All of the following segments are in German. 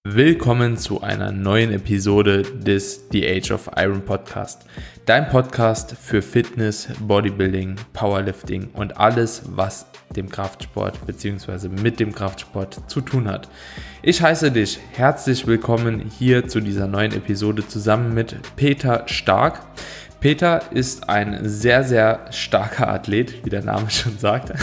Willkommen zu einer neuen Episode des The Age of Iron Podcast. Dein Podcast für Fitness, Bodybuilding, Powerlifting und alles, was dem Kraftsport bzw. mit dem Kraftsport zu tun hat. Ich heiße dich herzlich willkommen hier zu dieser neuen Episode zusammen mit Peter Stark. Peter ist ein sehr, sehr starker Athlet, wie der Name schon sagt.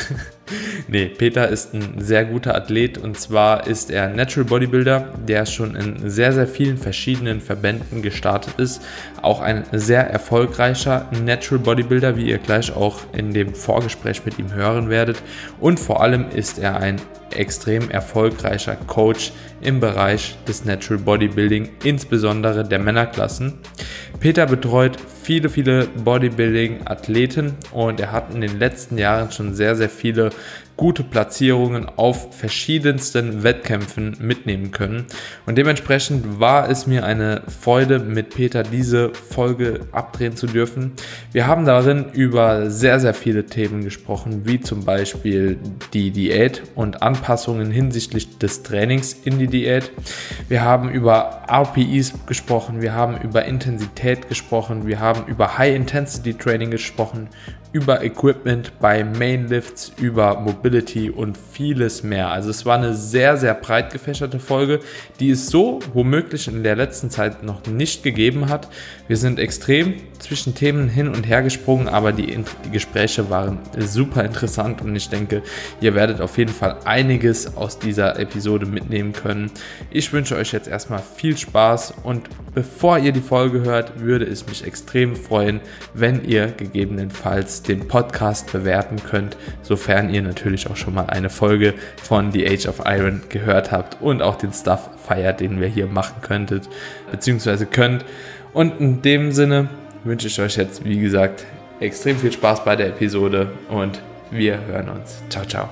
Peter ist ein sehr guter Athlet und zwar ist er Natural Bodybuilder, der schon in sehr, sehr vielen verschiedenen Verbänden gestartet ist. Auch ein sehr erfolgreicher Natural Bodybuilder, wie ihr gleich auch in dem Vorgespräch mit ihm hören werdet. Und vor allem ist er ein extrem erfolgreicher Coach im Bereich des Natural Bodybuilding, insbesondere der Männerklassen. Peter betreut viele Bodybuilding-Athleten und er hat in den letzten Jahren schon sehr, sehr viele gute Platzierungen auf verschiedensten Wettkämpfen mitnehmen können. Und dementsprechend war es mir eine Freude, mit Peter diese Folge abdrehen zu dürfen. Wir haben darin über sehr, sehr viele Themen gesprochen, wie zum Beispiel die Diät und Anpassungen hinsichtlich des Trainings in die Diät. Wir haben über RPEs gesprochen, wir haben über Intensität gesprochen, wir haben über High-Intensity-Training gesprochen, über Equipment bei Mainlifts, über Mobility und vieles mehr. Also es war eine sehr, sehr breit gefächerte Folge, die es so womöglich in der letzten Zeit noch nicht gegeben hat. Wir sind extrem zwischen Themen hin und her gesprungen, aber die Gespräche waren super interessant und ich denke, ihr werdet auf jeden Fall einiges aus dieser Episode mitnehmen können. Ich wünsche euch jetzt erstmal viel Spaß und bevor ihr die Folge hört, würde es mich extrem freuen, wenn ihr gegebenenfalls den Podcast bewerten könnt, sofern ihr natürlich auch schon mal eine Folge von The Age of Iron gehört habt und auch den Stuff feiert, den wir hier machen könntet, beziehungsweise könnt. Und in dem Sinne wünsche ich euch jetzt, wie gesagt, extrem viel Spaß bei der Episode und wir hören uns. Ciao, ciao.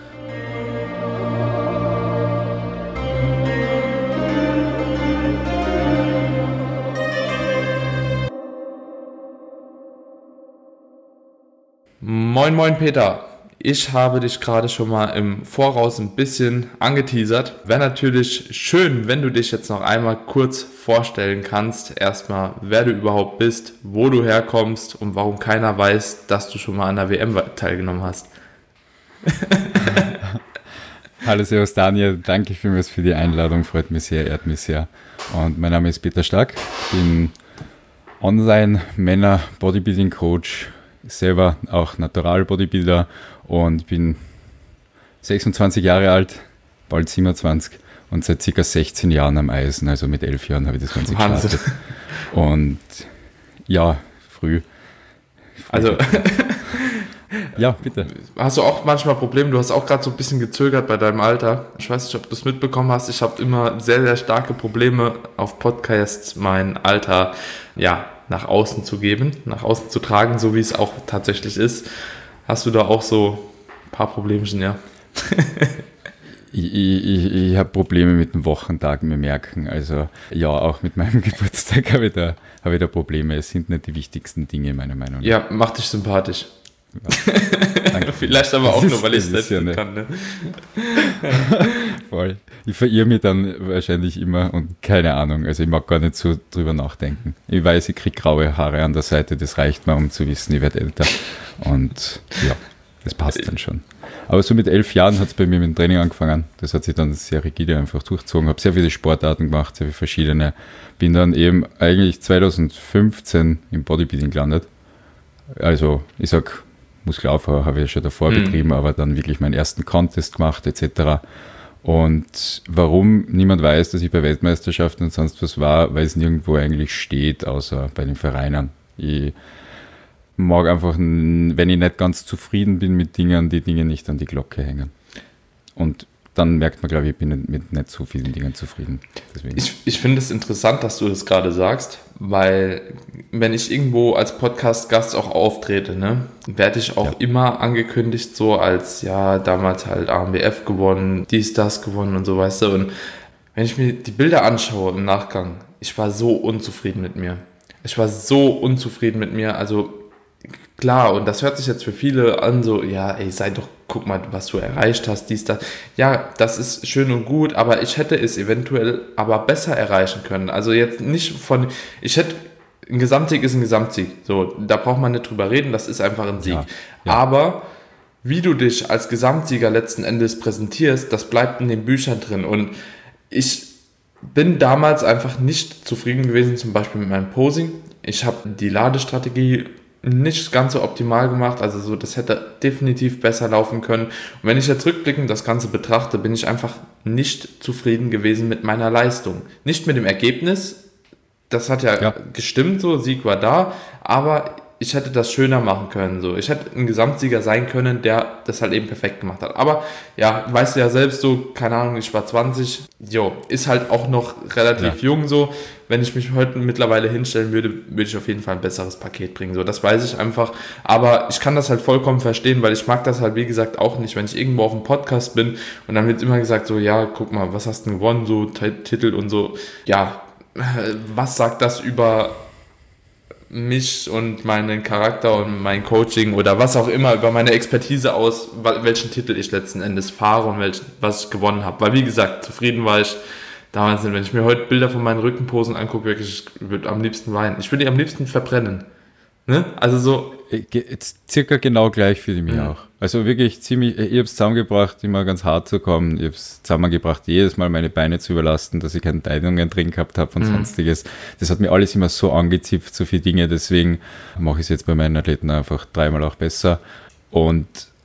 Moin Peter, ich habe dich gerade schon mal im Voraus ein bisschen angeteasert. Wäre natürlich schön, wenn du dich jetzt noch einmal kurz vorstellen kannst. Erstmal, wer du überhaupt bist, wo du herkommst und warum keiner weiß, dass du schon mal an der WM teilgenommen hast. Hallo, servus Daniel, danke vielmals für die Einladung, freut mich sehr, ehrt mich sehr. Und mein Name ist Peter Stark, bin Online-Männer-Bodybuilding-Coach, selber auch Natural-Bodybuilder und bin 26 Jahre alt, bald 27 und seit ca. 16 Jahren am Eisen, also mit 11 Jahren habe ich das Ganze gestartet. Und ja, früh. Also, ja, bitte. Hast du auch manchmal Probleme? Du hast auch gerade so ein bisschen gezögert bei deinem Alter. Ich weiß nicht, ob du es mitbekommen hast. Ich habe immer sehr, sehr starke Probleme auf Podcasts, mein Alter, nach außen zu geben, nach außen zu tragen, so wie es auch tatsächlich ist. Hast du da auch so ein paar Problemchen, ja? Ich habe Probleme mit dem Wochentag, wir merken. Also ja, auch mit meinem Geburtstag habe ich da Probleme. Es sind nicht die wichtigsten Dinge, meiner Meinung nach. Ja, macht dich sympathisch. Ja, danke. Vielleicht aber auch nur, weil ich es selbst kann. Ne? Voll. Ich verirre mich dann wahrscheinlich immer und keine Ahnung. Also ich mag gar nicht so drüber nachdenken. Ich weiß, ich kriege graue Haare an der Seite, das reicht mir, um zu wissen, ich werde älter. Und ja, das passt dann schon. Aber so mit 11 Jahren hat es bei mir mit dem Training angefangen. Das hat sich dann sehr rigide einfach durchgezogen. Habe sehr viele Sportarten gemacht, sehr viele verschiedene. Bin dann eben eigentlich 2015 im Bodybuilding gelandet. Also ich sag, Muskelaufbau habe ich schon davor betrieben, aber dann wirklich meinen ersten Contest gemacht etc. Und warum niemand weiß, dass ich bei Weltmeisterschaften und sonst was war, weil es nirgendwo eigentlich steht, außer bei den Vereinen. Ich mag einfach, wenn ich nicht ganz zufrieden bin mit Dingen, die Dinge nicht an die Glocke hängen. Und dann merkt man, glaube ich, ich bin mit nicht so vielen Dingen zufrieden. Deswegen. Ich finde es interessant, dass du das gerade sagst, weil wenn ich irgendwo als Podcast-Gast auch auftrete, ne, werde ich auch immer angekündigt, so als, damals halt ANBF gewonnen, dies, das gewonnen und so, weißt du. Und wenn ich mir die Bilder anschaue im Nachgang, ich war so unzufrieden mit mir. Also klar, und das hört sich jetzt für viele an, so, sei doch guck mal, was du erreicht hast, dies, das. Ja, das ist schön und gut, aber ich hätte es eventuell aber besser erreichen können. Also jetzt nicht ein Gesamtsieg ist ein Gesamtsieg. So, da braucht man nicht drüber reden, das ist einfach ein Sieg. Ja. Aber wie du dich als Gesamtsieger letzten Endes präsentierst, das bleibt in den Büchern drin. Und ich bin damals einfach nicht zufrieden gewesen, zum Beispiel mit meinem Posing. Ich habe die Ladestrategie nicht ganz so optimal gemacht, also so, das hätte definitiv besser laufen können. Und wenn ich jetzt rückblickend das Ganze betrachte, bin ich einfach nicht zufrieden gewesen mit meiner Leistung. Nicht mit dem Ergebnis, das hat ja gestimmt, so, Sieg war da, aber ich hätte das schöner machen können. So. Ich hätte ein Gesamtsieger sein können, der das halt eben perfekt gemacht hat. Aber ja, weißt du ja selbst so, keine Ahnung, ich war 20, ist halt auch noch relativ jung so. Wenn ich mich heute mittlerweile hinstellen würde, würde ich auf jeden Fall ein besseres Paket bringen. So, das weiß ich einfach. Aber ich kann das halt vollkommen verstehen, weil ich mag das halt, wie gesagt, auch nicht, wenn ich irgendwo auf einem Podcast bin und dann wird immer gesagt so, ja, guck mal, was hast du denn gewonnen, so Titel und so. Ja, was sagt das über mich und meinen Charakter und mein Coaching oder was auch immer, über meine Expertise aus, welchen Titel ich letzten Endes fahre und was ich gewonnen habe. Weil wie gesagt, zufrieden war ich damals nicht. Wenn ich mir heute Bilder von meinen Rückenposen angucke, wirklich, ich würde am liebsten weinen. Ich würde die am liebsten verbrennen. Ne? Also so. Jetzt circa genau gleich für mich auch. Also wirklich ziemlich, ich habe es zusammengebracht, immer ganz hart zu kommen. Ich habe es zusammengebracht, jedes Mal meine Beine zu überlasten, dass ich keine Teilungen drin gehabt habe und sonstiges. Das hat mir alles immer so angezipft, so viele Dinge. Deswegen mache ich es jetzt bei meinen Athleten einfach 3-mal auch besser. Und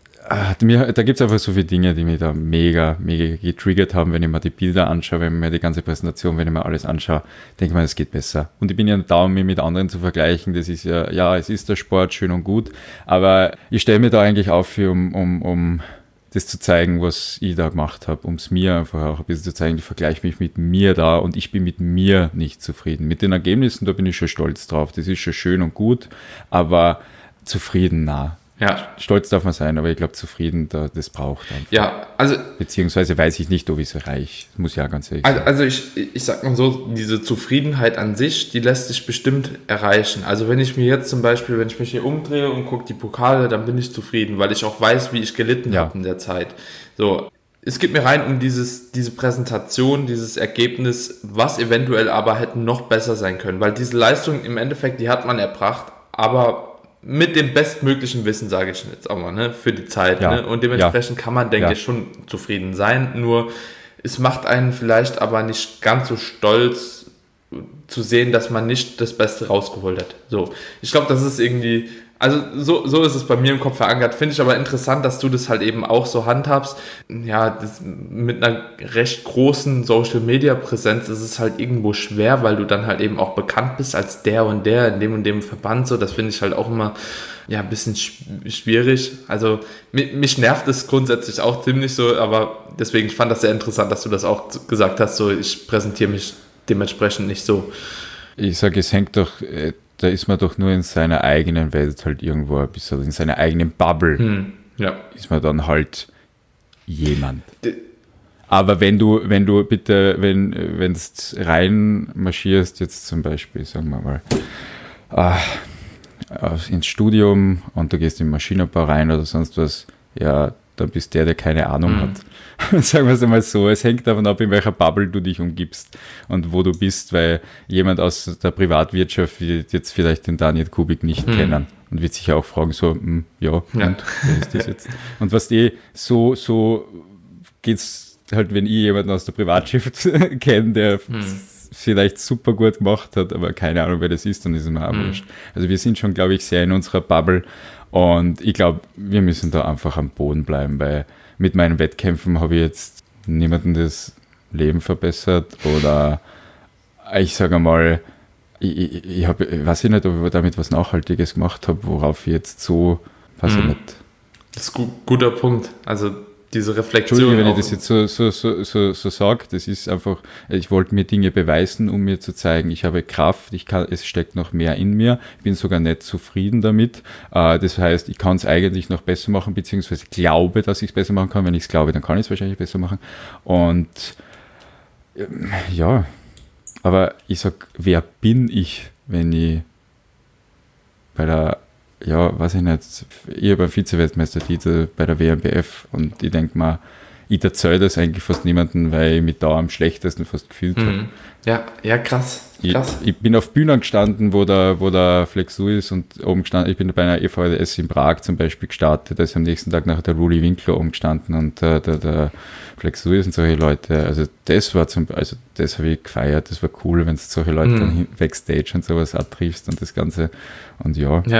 da gibt es einfach so viele Dinge, die mich da mega getriggert haben, wenn ich mir die Bilder anschaue, wenn ich mir die ganze Präsentation, wenn ich mir alles anschaue, denke ich mir, es geht besser. Und ich bin ja da, um mich mit anderen zu vergleichen. Das ist ja, es ist der Sport, schön und gut, aber ich stelle mir da eigentlich auf, um das zu zeigen, was ich da gemacht habe, um es mir einfach auch ein bisschen zu zeigen, ich vergleiche mich mit mir da und ich bin mit mir nicht zufrieden. Mit den Ergebnissen, da bin ich schon stolz drauf, das ist schon schön und gut, aber zufrieden, na. Ja. Stolz darf man sein, aber ich glaube, zufrieden, das braucht einfach. Ja, also. Beziehungsweise weiß ich nicht, ob ich es erreiche. Muss ja ganz ehrlich sein. Also ich sag mal so, diese Zufriedenheit an sich, die lässt sich bestimmt erreichen. Also wenn ich mir jetzt zum Beispiel, wenn ich mich hier umdrehe und gucke die Pokale, dann bin ich zufrieden, weil ich auch weiß, wie ich gelitten habe in der Zeit. So. Es geht mir rein um diese Präsentation, dieses Ergebnis, was eventuell aber hätte noch besser sein können, weil diese Leistung im Endeffekt, die hat man erbracht, aber mit dem bestmöglichen Wissen, sage ich jetzt auch mal, ne, für die Zeit. Ja. Ne? Und dementsprechend kann man, denke ich, schon zufrieden sein. Nur es macht einen vielleicht aber nicht ganz so stolz zu sehen, dass man nicht das Beste rausgeholt hat. So, ich glaube, das ist irgendwie, also so ist es bei mir im Kopf verankert. Finde ich aber interessant, dass du das halt eben auch so handhabst. Ja, das, mit einer recht großen Social-Media-Präsenz ist es halt irgendwo schwer, weil du dann halt eben auch bekannt bist als der und der in dem Verband. So, das finde ich halt auch immer ein bisschen schwierig. Also mich nervt es grundsätzlich auch ziemlich so, aber deswegen, ich fand das sehr interessant, dass du das auch gesagt hast. So, ich präsentiere mich dementsprechend nicht so. Ich sage, es hängt doch... Da ist man doch nur in seiner eigenen Welt halt irgendwo ein bisschen, in seiner eigenen Bubble ist man dann halt jemand. Aber wenn du bitte, wenn du rein marschierst, jetzt zum Beispiel, sagen wir mal, ins Studium und du gehst in den Maschinenbau rein oder sonst was, ja, dann bist der keine Ahnung hat. Sagen wir es einmal so, es hängt davon ab, in welcher Bubble du dich umgibst und wo du bist, weil jemand aus der Privatwirtschaft wird jetzt vielleicht den Daniel Kubik nicht kennen und wird sich auch fragen, so, und wer ist das jetzt? Und was so geht's halt, wenn ich jemanden aus der Privatwirtschaft kenne, der vielleicht super gut gemacht hat, aber keine Ahnung, wer das ist, dann ist es mir auch wurscht. Also wir sind schon, glaube ich, sehr in unserer Bubble und ich glaube, wir müssen da einfach am Boden bleiben, weil mit meinen Wettkämpfen habe ich jetzt niemandem das Leben verbessert oder ich sage mal, ich weiß nicht, ob ich damit was Nachhaltiges gemacht habe, worauf ich jetzt so, weiß ich nicht. Das ist ein guter Punkt, also diese Reflexion. Entschuldige, wenn ich das jetzt so sage, das ist einfach, ich wollte mir Dinge beweisen, um mir zu zeigen, ich habe Kraft, es steckt noch mehr in mir, ich bin sogar nicht zufrieden damit, das heißt, ich kann es eigentlich noch besser machen, beziehungsweise glaube, dass ich es besser machen kann, wenn ich es glaube, dann kann ich es wahrscheinlich besser machen und ja, aber ich sage, wer bin ich, wenn ich bei der ja, weiß ich nicht, ich habe einen Vize-Weltmeistertitel bei der WMBF und ich denke mal, ich erzähle das eigentlich fast niemandem, weil ich mich da am schlechtesten fast gefühlt habe. Ja, krass. Ich bin auf Bühnen gestanden, wo der Flexu ist und oben gestanden, ich bin bei einer EVS in Prag zum Beispiel gestartet, da ist am nächsten Tag nachher der Rudi Winkler oben gestanden und der Flexu ist und solche Leute, also das habe ich gefeiert, das war cool, wenn du solche Leute dann Backstage und sowas auch triffst und das Ganze und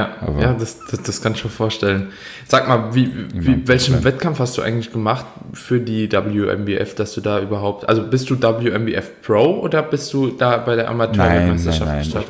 das kann ich schon vorstellen. Sag mal, welchen Wettkampf hast du eigentlich gemacht für die WMBF, dass du da überhaupt, also bist du WMBF Pro oder bist du da bei der Amateurweltmeisterschaft gestartet?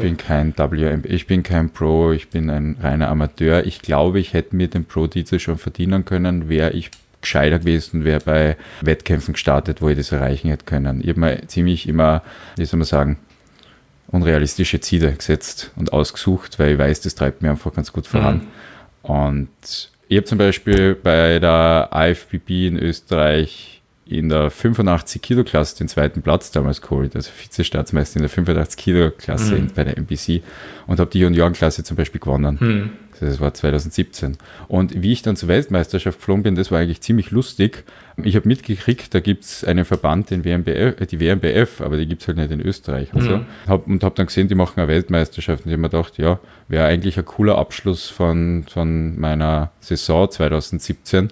Ich bin kein Pro, ich bin ein reiner Amateur. Ich glaube, ich hätte mir den Pro-Titel schon verdienen können, wäre ich gescheiter gewesen, wäre bei Wettkämpfen gestartet, wo ich das erreichen hätte können. Ich habe mir ziemlich immer, wie soll man sagen, unrealistische Ziele gesetzt und ausgesucht, weil ich weiß, das treibt mir einfach ganz gut voran. Und ich habe zum Beispiel bei der IFBB in Österreich in der 85-Kilo-Klasse den zweiten Platz damals geholt, also Vize-Staatsmeister in der 85-Kilo-Klasse bei der NPC und habe die Juniorenklasse zum Beispiel gewonnen. Das war 2017. Und wie ich dann zur Weltmeisterschaft geflogen bin, das war eigentlich ziemlich lustig. Ich habe mitgekriegt, da gibt es einen Verband, die WMBF, aber die gibt es halt nicht in Österreich. Und so. Habe dann gesehen, die machen eine Weltmeisterschaft und ich habe mir gedacht, ja, wäre eigentlich ein cooler Abschluss von meiner Saison 2017.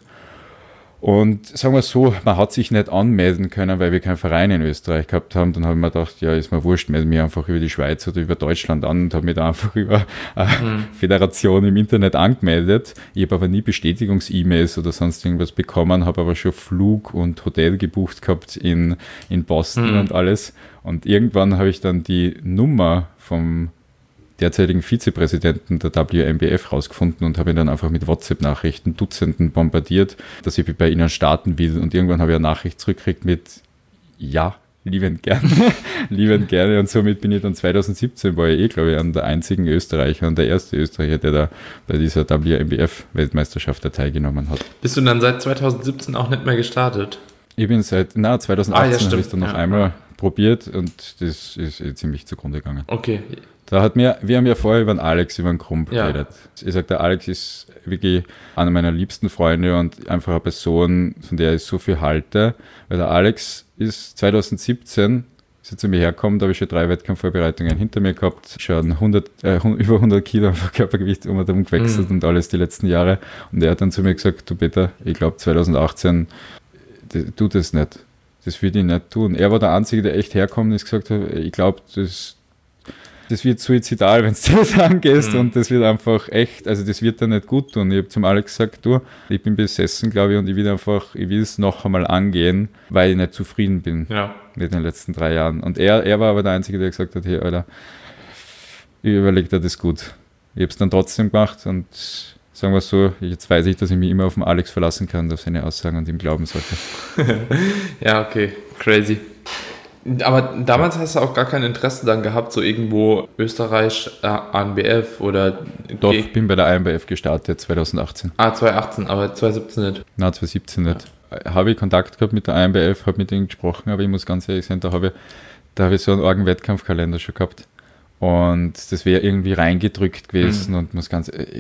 Und sagen wir so, man hat sich nicht anmelden können, weil wir keinen Verein in Österreich gehabt haben. Dann habe ich mir gedacht, ja, ist mir wurscht, melde mich einfach über die Schweiz oder über Deutschland an und habe mich da einfach über eine Föderation im Internet angemeldet. Ich habe aber nie Bestätigungs-E-Mails oder sonst irgendwas bekommen, habe aber schon Flug und Hotel gebucht gehabt in Boston und alles. Und irgendwann habe ich dann die Nummer vom derzeitigen Vizepräsidenten der WMBF rausgefunden und habe ihn dann einfach mit WhatsApp-Nachrichten Dutzenden bombardiert, dass ich bei ihnen starten will. Und irgendwann habe ich eine Nachricht zurückgekriegt mit ja, liebend gerne. Und somit bin ich dann 2017, war ich glaube ich, der einzigen Österreicher und der erste Österreicher, der da bei dieser WMBF-Weltmeisterschaft teilgenommen hat. Bist du dann seit 2017 auch nicht mehr gestartet? Ich bin seit 2018 habe ich es dann noch einmal probiert und das ist ziemlich zugrunde gegangen. Okay. Wir haben ja vorher über den Alex, über den Krump geredet. Ich sage, der Alex ist wirklich einer meiner liebsten Freunde und einfach eine Person, von der ich so viel halte, weil der Alex ist 2017, ist er zu mir hergekommen, da habe ich schon 3 Wettkampfvorbereitungen hinter mir gehabt, schon über 100 Kilo einfach Körpergewicht um und herum gewechselt und alles die letzten Jahre. Und er hat dann zu mir gesagt, du Peter, ich glaube 2018 tu das nicht. Das würde ich nicht tun. Er war der Einzige, der echt herkommt und gesagt hat, ich glaube, das wird suizidal, wenn du das angehst und das wird einfach echt, also das wird dann nicht gut tun. Ich habe zum Alex gesagt, du, ich bin besessen, glaube ich, und ich will es noch einmal angehen, weil ich nicht zufrieden bin mit den letzten 3 Jahren. Und er war aber der Einzige, der gesagt hat, hey, Alter, ich überlege dir das gut. Ich habe es dann trotzdem gemacht und sagen wir so, jetzt weiß ich, dass ich mich immer auf den Alex verlassen kann, auf seine Aussagen und ihm glauben sollte. Ja, okay, crazy. Aber damals hast du auch gar kein Interesse dann gehabt, so irgendwo Österreich, ANBF oder... Doch, ich bin bei der ANBF gestartet, 2018. 2018, aber 2017 nicht. Nein, 2017 nicht. Habe ich Kontakt gehabt mit der ANBF, habe mit denen gesprochen, aber ich muss ganz ehrlich sein, da habe ich so einen argen Wettkampfkalender schon gehabt. Und das wäre irgendwie reingedrückt gewesen und muss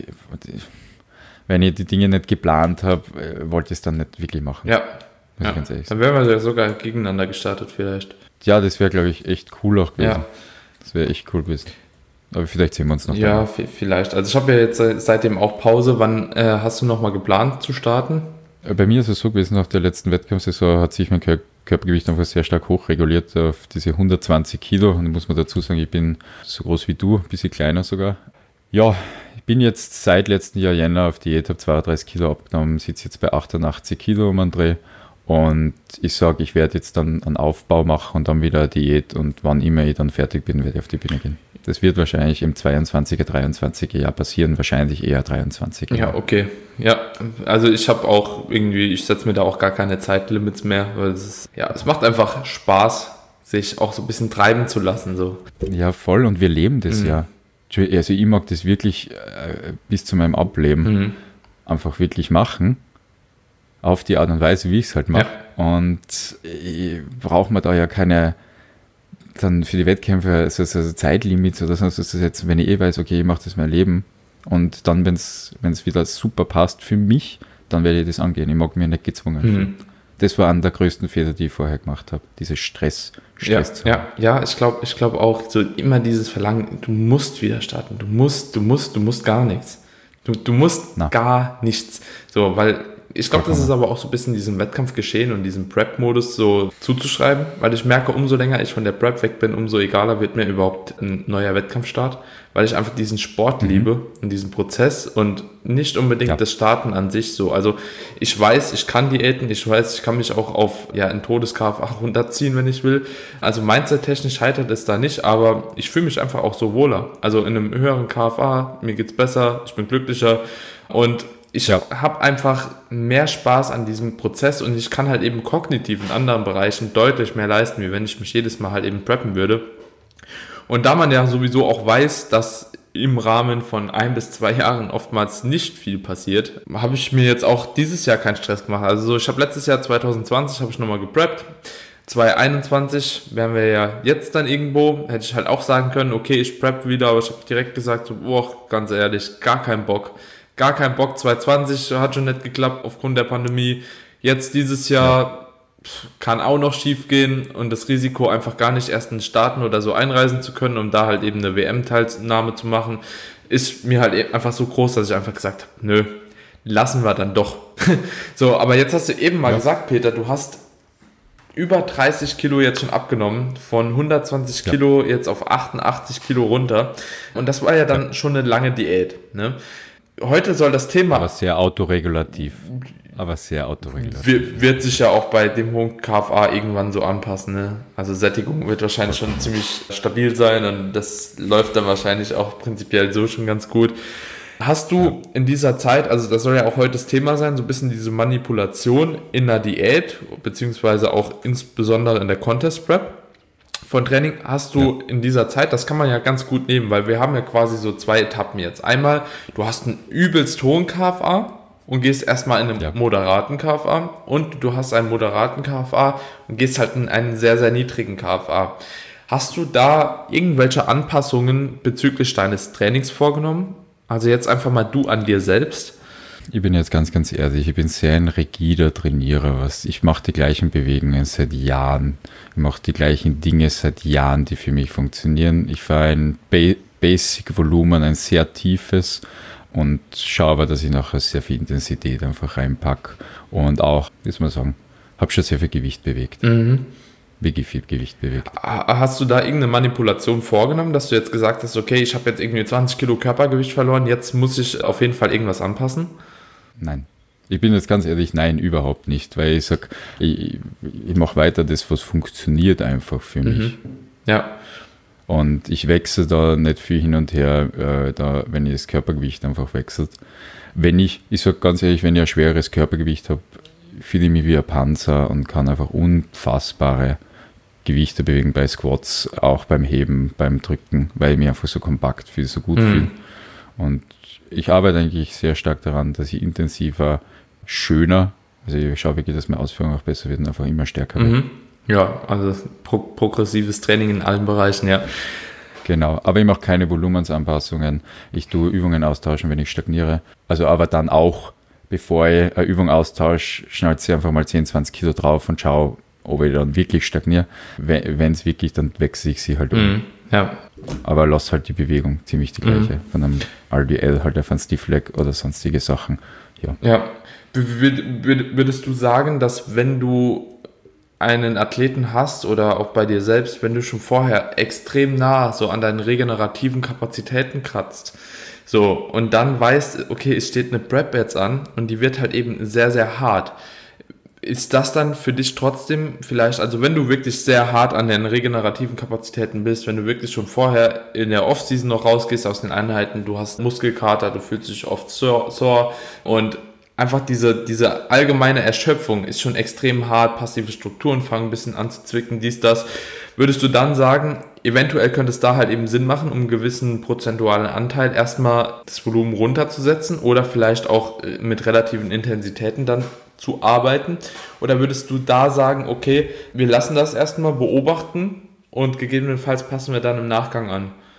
wenn ich die Dinge nicht geplant habe, wollte ich es dann nicht wirklich machen. Ja. Ganz ehrlich. Dann wären wir ja sogar gegeneinander gestartet vielleicht. Ja, das wäre, glaube ich, echt cool auch gewesen. Ja. Das wäre echt cool gewesen. Aber vielleicht sehen wir uns noch. Ja, vielleicht. Also ich habe ja jetzt seitdem auch Pause. Wann hast du nochmal geplant zu starten? Bei mir ist es so gewesen, nach der letzten Wettkampfsaison hat sich mein Körpergewicht einfach sehr stark hochreguliert auf diese 120 Kilo. Und da muss man dazu sagen, ich bin so groß wie du, ein bisschen kleiner sogar. Ja, ich bin jetzt seit letzten Jahr Jänner auf Diät, habe 32 Kilo abgenommen, sitze jetzt bei 88 Kilo um einen Dreh. Und ich sage, ich werde jetzt dann einen Aufbau machen und dann wieder eine Diät und wann immer ich dann fertig bin, werde ich auf die Bühne gehen. Das wird wahrscheinlich im 22er, 23er Jahr passieren, wahrscheinlich eher 23er. Ja, okay. Ja, also ich habe auch irgendwie, ich setze mir da auch gar keine Zeitlimits mehr, weil es macht einfach Spaß, sich auch so ein bisschen treiben zu lassen. So. Ja, voll, und wir leben das ja. Also ich mag das wirklich bis zu meinem Ableben einfach machen. Auf die Art und Weise, wie ich es halt mache. Ja. Und braucht man da ja keine, dann für die Wettkämpfe so Zeitlimits oder sonst was zu setzen, wenn ich weiß, okay, ich mache das mein Leben, Und dann, wenn es wieder super passt für mich, dann werde ich das angehen. Ich mag mich nicht gezwungen fühlen. Das war einer der größten Fehler, die ich vorher gemacht habe. Diese Stress zu haben. Ja, ich glaube auch, so immer dieses Verlangen, du musst wieder starten, du musst gar nichts. Du musst gar nichts. So, weil ich glaube, das ist aber auch so ein bisschen diesem Wettkampfgeschehen und diesem Prep-Modus so zuzuschreiben, weil ich merke, umso länger ich von der Prep weg bin, umso egaler wird mir überhaupt ein neuer Wettkampfstart, weil ich einfach diesen Sport liebe und diesen Prozess und nicht unbedingt das Starten an sich so. Also ich weiß, ich kann Diäten, ich weiß, ich kann mich auch auf ein Todes-KFA runterziehen, wenn ich will. Also mindset-technisch scheitert es da nicht, aber ich fühle mich einfach auch so wohler. Also in einem höheren KFA, mir geht's besser, ich bin glücklicher und ich habe einfach mehr Spaß an diesem Prozess und ich kann halt eben kognitiv in anderen Bereichen deutlich mehr leisten, wie wenn ich mich jedes Mal halt eben preppen würde. Und da man ja sowieso auch weiß, dass im Rahmen von 1 bis 2 Jahren oftmals nicht viel passiert, habe ich mir jetzt auch dieses Jahr keinen Stress gemacht. Also so, ich habe letztes Jahr 2020 habe ich nochmal gepreppt. 2021 wären wir ja jetzt dann irgendwo, hätte ich halt auch sagen können, okay, ich prep wieder, aber ich habe direkt gesagt, so, ganz ehrlich, gar keinen Bock. 2020 hat schon nicht geklappt aufgrund der Pandemie. Jetzt dieses Jahr kann auch noch schief gehen und das Risiko einfach gar nicht erst in den Staaten oder so einreisen zu können, um da halt eben eine WM-Teilnahme zu machen, ist mir halt einfach so groß, dass ich einfach gesagt habe, nö, lassen wir dann doch. So, aber jetzt hast du eben mal gesagt, Peter, du hast über 30 Kilo jetzt schon abgenommen, von 120 Kilo jetzt auf 88 Kilo runter und das war ja dann schon eine lange Diät, ne? Heute soll das Thema... Aber sehr autoregulativ. Wird sich ja auch bei dem hohen KFA irgendwann so anpassen. Ne? Also Sättigung wird wahrscheinlich schon ziemlich stabil sein und das läuft dann wahrscheinlich auch prinzipiell so schon ganz gut. Hast du in dieser Zeit, also das soll ja auch heute das Thema sein, so ein bisschen diese Manipulation in der Diät, beziehungsweise auch insbesondere in der Contest Prep von Training, hast du in dieser Zeit, das kann man ja ganz gut nehmen, weil wir haben ja quasi so 2 Etappen jetzt. Einmal, du hast einen übelst hohen KFA und gehst erstmal in einen moderaten KFA und du hast einen moderaten KFA und gehst halt in einen sehr, sehr niedrigen KFA. Hast du da irgendwelche Anpassungen bezüglich deines Trainings vorgenommen? Also jetzt einfach mal du an dir selbst. Ich bin jetzt ganz, ganz ehrlich, ich bin sehr ein rigider Trainierer. Ich mache die gleichen Bewegungen seit Jahren. Ich mache die gleichen Dinge seit Jahren, die für mich funktionieren. Ich fahre ein Basic-Volumen, ein sehr tiefes und schaue aber, dass ich nachher sehr viel Intensität einfach reinpacke. Und auch, wie soll man sagen, habe schon sehr viel Gewicht bewegt. Wirklich viel Gewicht bewegt. Hast du da irgendeine Manipulation vorgenommen, dass du jetzt gesagt hast, okay, ich habe jetzt irgendwie 20 Kilo Körpergewicht verloren, jetzt muss ich auf jeden Fall irgendwas anpassen? Nein. Ich bin jetzt ganz ehrlich, nein, überhaupt nicht, weil ich sage, ich mache weiter das, was funktioniert einfach für mich. Ja. Und ich wechsle da nicht viel hin und her, wenn ich das Körpergewicht einfach wechselt. Ich sage ganz ehrlich, wenn ich ein schweres Körpergewicht habe, fühle ich mich wie ein Panzer und kann einfach unfassbare Gewichte bewegen bei Squats, auch beim Heben, beim Drücken, weil ich mich einfach so kompakt fühle, so gut fühle. Und ich arbeite eigentlich sehr stark daran, dass ich intensiver, schöner, also ich schaue wirklich, dass meine Ausführung auch besser wird und einfach immer stärker wird. Ja, also progressives Training in allen Bereichen, ja. Genau, aber ich mache keine Volumensanpassungen. Ich tue Übungen austauschen, wenn ich stagniere. Also aber dann auch, bevor ich eine Übung austausche, schnalze ich einfach mal 10, 20 Kilo drauf und schaue, ob ich dann wirklich stagniere. Wenn es wirklich, dann wechsle ich sie halt um. Ja. Aber lass halt die Bewegung ziemlich die gleiche. Von einem RDL halt auf ein Stiff Leg oder sonstige Sachen. Ja. Würdest du sagen, dass wenn du einen Athleten hast oder auch bei dir selbst, wenn du schon vorher extrem nah so an deinen regenerativen Kapazitäten kratzt, so, und dann weißt, okay, es steht eine Prep jetzt an und die wird halt eben sehr, sehr hart. Ist das dann für dich trotzdem vielleicht, also wenn du wirklich sehr hart an den regenerativen Kapazitäten bist, wenn du wirklich schon vorher in der Off-Season noch rausgehst aus den Einheiten, du hast Muskelkater, du fühlst dich oft sore und einfach diese allgemeine Erschöpfung ist schon extrem hart, passive Strukturen fangen ein bisschen an zu zwicken, dies, das. Würdest du dann sagen, eventuell könnte es da halt eben Sinn machen, um einen gewissen prozentualen Anteil erstmal das Volumen runterzusetzen oder vielleicht auch mit relativen Intensitäten dann zu arbeiten? Oder würdest du da sagen, okay, wir lassen das erstmal beobachten und gegebenenfalls passen wir dann im Nachgang an?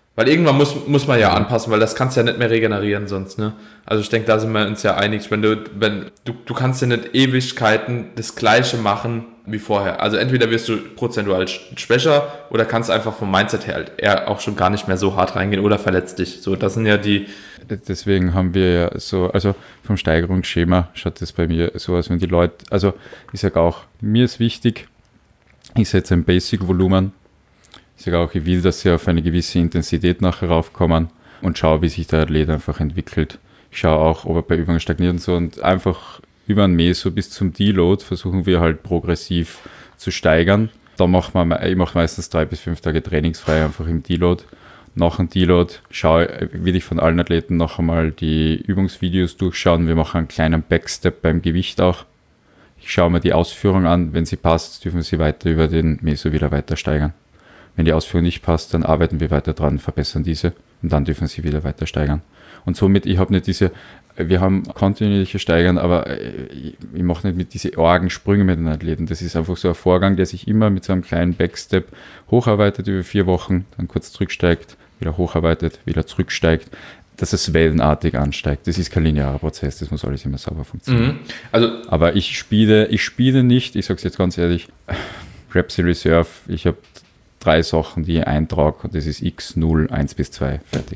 Weil irgendwann muss man ja anpassen, weil das kannst du ja nicht mehr regenerieren sonst, ne? Also ich denke, da sind wir uns ja einig. Wenn du kannst ja nicht Ewigkeiten das Gleiche machen wie vorher. Also entweder wirst du prozentual schwächer oder kannst einfach vom Mindset her halt eher auch schon gar nicht mehr so hart reingehen oder verletzt dich. So, das sind ja die... Deswegen haben wir ja so, also vom Steigerungsschema schaut das bei mir so aus, wenn die Leute, also ich sage auch, mir ist wichtig, ich setze ein Basic-Volumen. Ich sage auch, ich will, dass sie auf eine gewisse Intensität nachher raufkommen und schaue, wie sich der Athlet einfach entwickelt. Ich schaue auch, ob er bei Übungen stagniert und so und einfach über ein Meso bis zum Deload versuchen wir halt progressiv zu steigern. Da ich mache meistens 3 bis 5 Tage trainingsfrei einfach im Deload. Nach dem Deload will ich von allen Athleten noch einmal die Übungsvideos durchschauen. Wir machen einen kleinen Backstep beim Gewicht auch. Ich schaue mir die Ausführung an. Wenn sie passt, dürfen sie weiter über den Meso wieder weiter steigern. Wenn die Ausführung nicht passt, dann arbeiten wir weiter dran, verbessern diese und dann dürfen sie wieder weiter steigern. Und somit, wir haben kontinuierliche Steigern, aber ich mache nicht mit diese argen Sprünge mit den Athleten. Das ist einfach so ein Vorgang, der sich immer mit so einem kleinen Backstep hocharbeitet über 4 Wochen, dann kurz zurücksteigt, wieder hocharbeitet, wieder zurücksteigt, dass es wellenartig ansteigt. Das ist kein linearer Prozess, das muss alles immer sauber funktionieren. Aber ich spiele nicht, ich sage es jetzt ganz ehrlich, Reps in Reserve, ich habe 3 Sachen, die ich eintrage und das ist X, 0, 1 bis 2, fertig.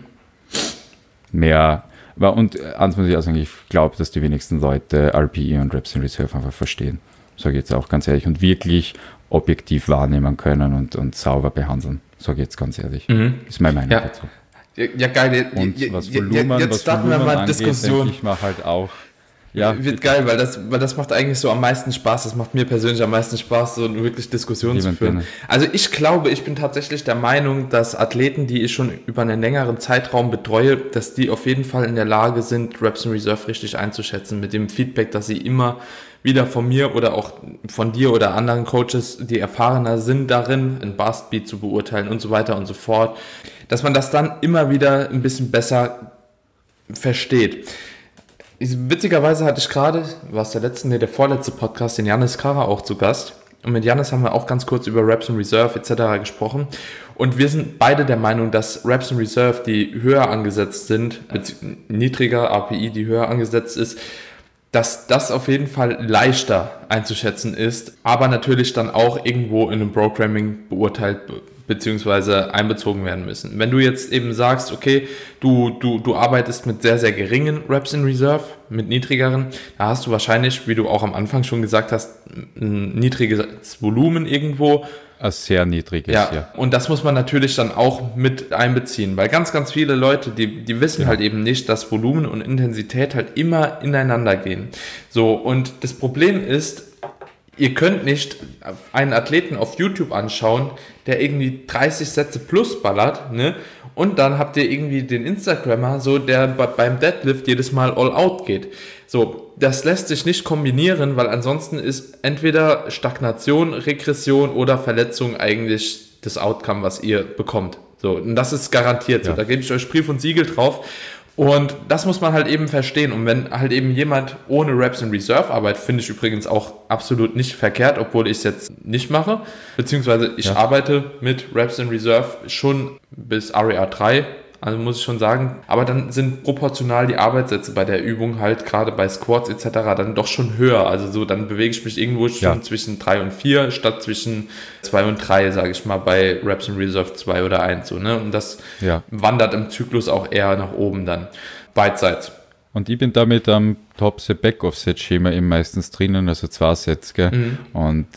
Mehr, und eins muss ich auch sagen, ich glaube, dass die wenigsten Leute RPE und Reps in Reserve einfach verstehen. Sage ich jetzt auch ganz ehrlich und wirklich objektiv wahrnehmen können und sauber behandeln. Sage ich jetzt ganz ehrlich. Das ist meine Meinung dazu. Ja, geil. Und was Volumen angeht, Diskussion. ich mache halt auch. Ja, wird geil, weil das macht eigentlich so am meisten Spaß. Das macht mir persönlich am meisten Spaß, so wirklich Diskussionen zu führen. Also ich glaube, ich bin tatsächlich der Meinung, dass Athleten, die ich schon über einen längeren Zeitraum betreue, dass die auf jeden Fall in der Lage sind, Reps in Reserve richtig einzuschätzen, mit dem Feedback, dass sie immer wieder von mir oder auch von dir oder anderen Coaches, die erfahrener sind darin, einen Bar-Speed zu beurteilen und so weiter und so fort, dass man das dann immer wieder ein bisschen besser versteht. Witzigerweise hatte ich gerade, der vorletzte Podcast, den Yannis Kara auch zu Gast. Und mit Yannis haben wir auch ganz kurz über Reps in Reserve etc. gesprochen. Und wir sind beide der Meinung, dass Reps in Reserve, die höher angesetzt sind, niedriger API, die höher angesetzt ist, dass das auf jeden Fall leichter einzuschätzen ist, aber natürlich dann auch irgendwo in einem Programming beurteilt beziehungsweise einbezogen werden müssen. Wenn du jetzt eben sagst, okay, du arbeitest mit sehr, sehr geringen Reps in Reserve, mit niedrigeren, da hast du wahrscheinlich, wie du auch am Anfang schon gesagt hast, ein niedriges Volumen irgendwo. Ein sehr niedriges, ja. Und das muss man natürlich dann auch mit einbeziehen, weil ganz, ganz viele Leute, die wissen halt eben nicht, dass Volumen und Intensität halt immer ineinander gehen. So, und das Problem ist, ihr könnt nicht einen Athleten auf YouTube anschauen, der irgendwie 30 Sätze plus ballert, ne? Und dann habt ihr irgendwie den Instagrammer, so der beim Deadlift jedes Mal all out geht. So, das lässt sich nicht kombinieren, weil ansonsten ist entweder Stagnation, Regression oder Verletzung eigentlich das Outcome, was ihr bekommt. So, und das ist garantiert so. Da gebe ich euch Brief und Siegel drauf. Und das muss man halt eben verstehen. Und wenn halt eben jemand ohne Reps in Reserve arbeitet, finde ich übrigens auch absolut nicht verkehrt, obwohl ich es jetzt nicht mache. Beziehungsweise ich arbeite mit Reps in Reserve schon bis RER 3, also muss ich schon sagen. Aber dann sind proportional die Arbeitssätze bei der Übung halt gerade bei Squats etc. dann doch schon höher. Also so, dann bewege ich mich irgendwo schon zwischen 3 und 4 statt zwischen 2 und 3, sage ich mal, bei Reps in Reserve 2 oder 1. So, ne? Und das wandert im Zyklus auch eher nach oben dann, beidseits. Und ich bin damit am Top-Set-Back-Off-Set-Schema eben meistens drinnen, also 2 Sets, gell? Und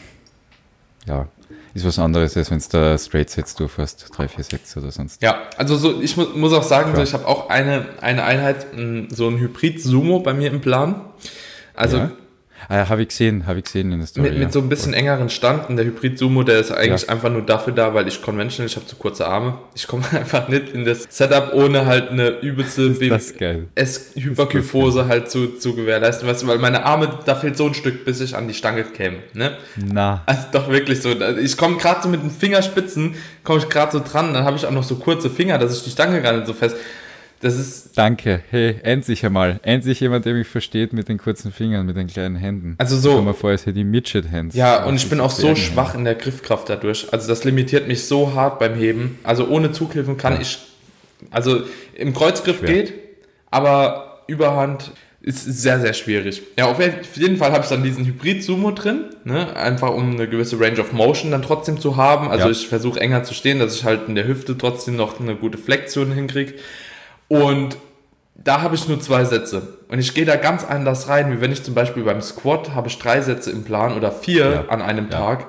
ja, ist was anderes, als wenn du da Straight-Sets durchfährst, 3, 4 Sets oder sonst. Ja, also so, ich muss auch sagen, so, ich habe auch eine Einheit, so ein Hybrid-Sumo bei mir im Plan. Also habe ich gesehen in der Story. Mit so ein bisschen engeren Stand. Und der Hybrid-Sumo, der ist eigentlich einfach nur dafür da, weil ich conventional, ich habe zu kurze Arme. Ich komme einfach nicht in das Setup, ohne halt eine übelste Hyperkyphose halt zu gewährleisten. Weißt du, weil meine Arme, da fehlt so ein Stück, bis ich an die Stange käme. Ne? Also doch wirklich so. Ich komme gerade so mit den Fingerspitzen, komme ich gerade so dran, dann habe ich auch noch so kurze Finger, dass ich die Stange gar nicht so fest. Das ist... Danke, hey, endlich einmal. Endlich jemand, der mich versteht mit den kurzen Fingern, mit den kleinen Händen. Also so... Ich komme mir vor, als hätte die Midget-Hands. Ja, und ich bin auch so schwach in der Griffkraft dadurch. Also das limitiert mich so hart beim Heben. Also ohne Zughilfen kann ich... Also im Kreuzgriff geht, aber Überhand ist sehr, sehr schwierig. Ja, auf jeden Fall habe ich dann diesen Hybrid-Sumo drin, ne? Einfach um eine gewisse Range of Motion dann trotzdem zu haben. Also ich versuche enger zu stehen, dass ich halt in der Hüfte trotzdem noch eine gute Flexion hinkriege. Und da habe ich nur 2 Sätze. Und ich gehe da ganz anders rein, wie wenn ich zum Beispiel beim Squat habe ich 3 Sätze im Plan oder 4 an einem Tag.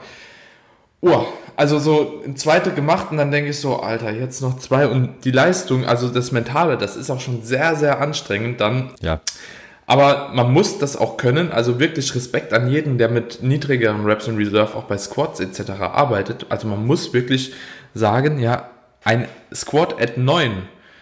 Also so ein zweite gemacht und dann denke ich so, Alter, jetzt noch 2 und die Leistung, also das Mentale, das ist auch schon sehr, sehr anstrengend dann. Ja. Aber man muss das auch können, also wirklich Respekt an jeden, der mit niedrigeren Reps in Reserve auch bei Squats etc. arbeitet. Also man muss wirklich sagen, ja, ein Squat at 9,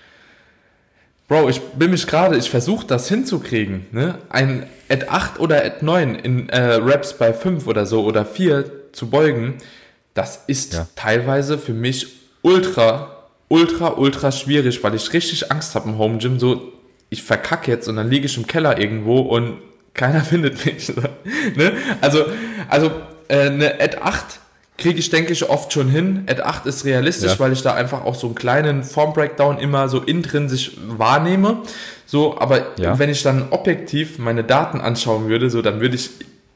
Bro, ich versuche das hinzukriegen, ne? Ein at 8 oder at 9 in Reps bei 5 oder so oder 4 zu beugen, das ist teilweise für mich ultra schwierig, weil ich richtig Angst habe im Home Gym, so ich verkacke jetzt und dann liege ich im Keller irgendwo und keiner findet mich. Ne? Also eine at 8 kriege ich, denke ich, oft schon hin. At 8 ist realistisch, weil ich da einfach auch so einen kleinen Form-Breakdown immer so intrinsisch wahrnehme. So, aber wenn ich dann objektiv meine Daten anschauen würde, so, dann würde ich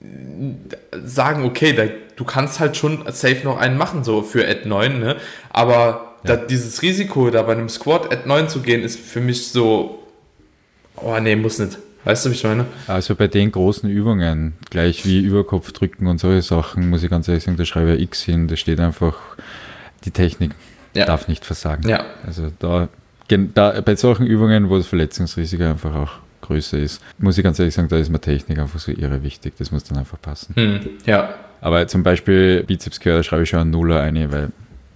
sagen, okay, du kannst halt schon safe noch einen machen, so für at 9, ne? Aber dieses Risiko, da bei einem Squat at 9 zu gehen, ist für mich so, oh nee, muss nicht. Weißt du, wie ich meine? Also bei den großen Übungen, gleich wie Überkopfdrücken und solche Sachen, muss ich ganz ehrlich sagen, da schreibe ich X hin, da steht einfach, die Technik darf nicht versagen. Ja. Also da bei solchen Übungen, wo das Verletzungsrisiko einfach auch größer ist, muss ich ganz ehrlich sagen, da ist mir Technik einfach so irre wichtig, das muss dann einfach passen. Ja. Aber zum Beispiel Bizeps Curl, da schreibe ich schon einen Nuller ein, weil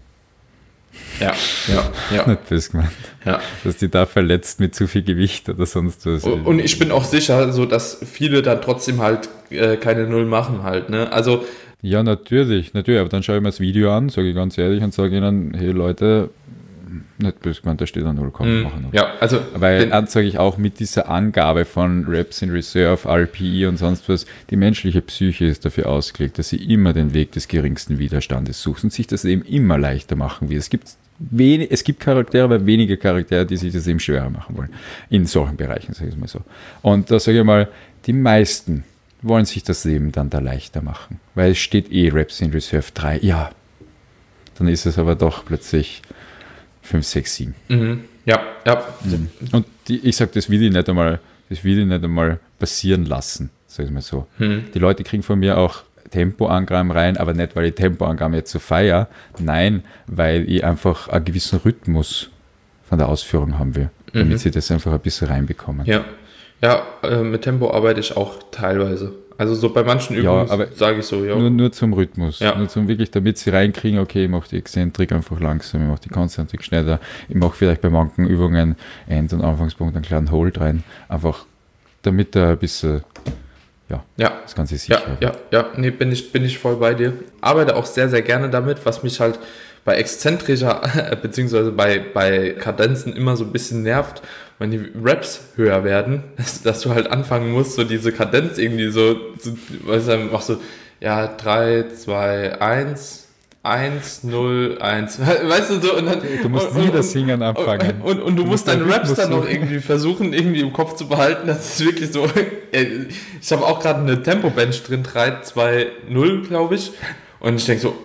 Ja. nicht böse gemeint. Ja. Dass die da verletzt mit zu viel Gewicht oder sonst was. Und ich bin auch sicher, so dass viele dann trotzdem halt keine Null machen halt, ne? Also ja, natürlich, aber dann schaue ich mir das Video an, sage ich ganz ehrlich und sage ihnen, hey Leute, nicht böse gemeint, da steht ein 0, komm, machen 0. Ja, also weil dann sage ich auch mit dieser Angabe von Reps in Reserve, RPE und sonst was, die menschliche Psyche ist dafür ausgelegt, dass sie immer den Weg des geringsten Widerstandes sucht und sich das eben immer leichter machen will. Es gibt Charaktere, aber wenige Charaktere, die sich das eben schwerer machen wollen. In solchen Bereichen, sage ich mal so. Und da sage ich mal, die meisten wollen sich das Leben dann da leichter machen, weil es steht Reps in Reserve 3. Ja, dann ist es aber doch plötzlich 5, 6, 7. Ja. Und ich sage, das will ich nicht einmal passieren lassen, sag ich mal so. Die Leute kriegen von mir auch Tempoangaben rein, aber nicht, weil ich Tempoangaben jetzt so feiere, nein, weil ich einfach einen gewissen Rhythmus von der Ausführung haben will, damit sie das einfach ein bisschen reinbekommen. Ja, mit Tempo arbeite ich auch teilweise. Also so bei manchen Übungen sage ich so, Nur zum Rhythmus. Nur zum wirklich, damit sie reinkriegen, okay, ich mache die Exzentrik einfach langsam, ich mache die Konzentrik schneller, ich mache vielleicht bei manchen Übungen End- und Anfangspunkt einen kleinen Hold rein, einfach damit da ein bisschen das Ganze sicher wird. Nee, bin ich voll bei dir. Arbeite auch sehr, sehr gerne damit, was mich halt bei exzentrischer, beziehungsweise bei Kadenzen immer so ein bisschen nervt, wenn die Reps höher werden, dass du halt anfangen musst, so diese Kadenz irgendwie so weißt du, machst du, 3, 2, 1, 1, 0, 1, weißt du so, und dann, du musst nie das Singen anfangen. Und du musst deine Raps dann noch irgendwie versuchen, irgendwie im Kopf zu behalten, das ist wirklich so, ich habe auch gerade eine Tempo-Bench drin, 3, 2, 0, glaube ich, und ich denke so,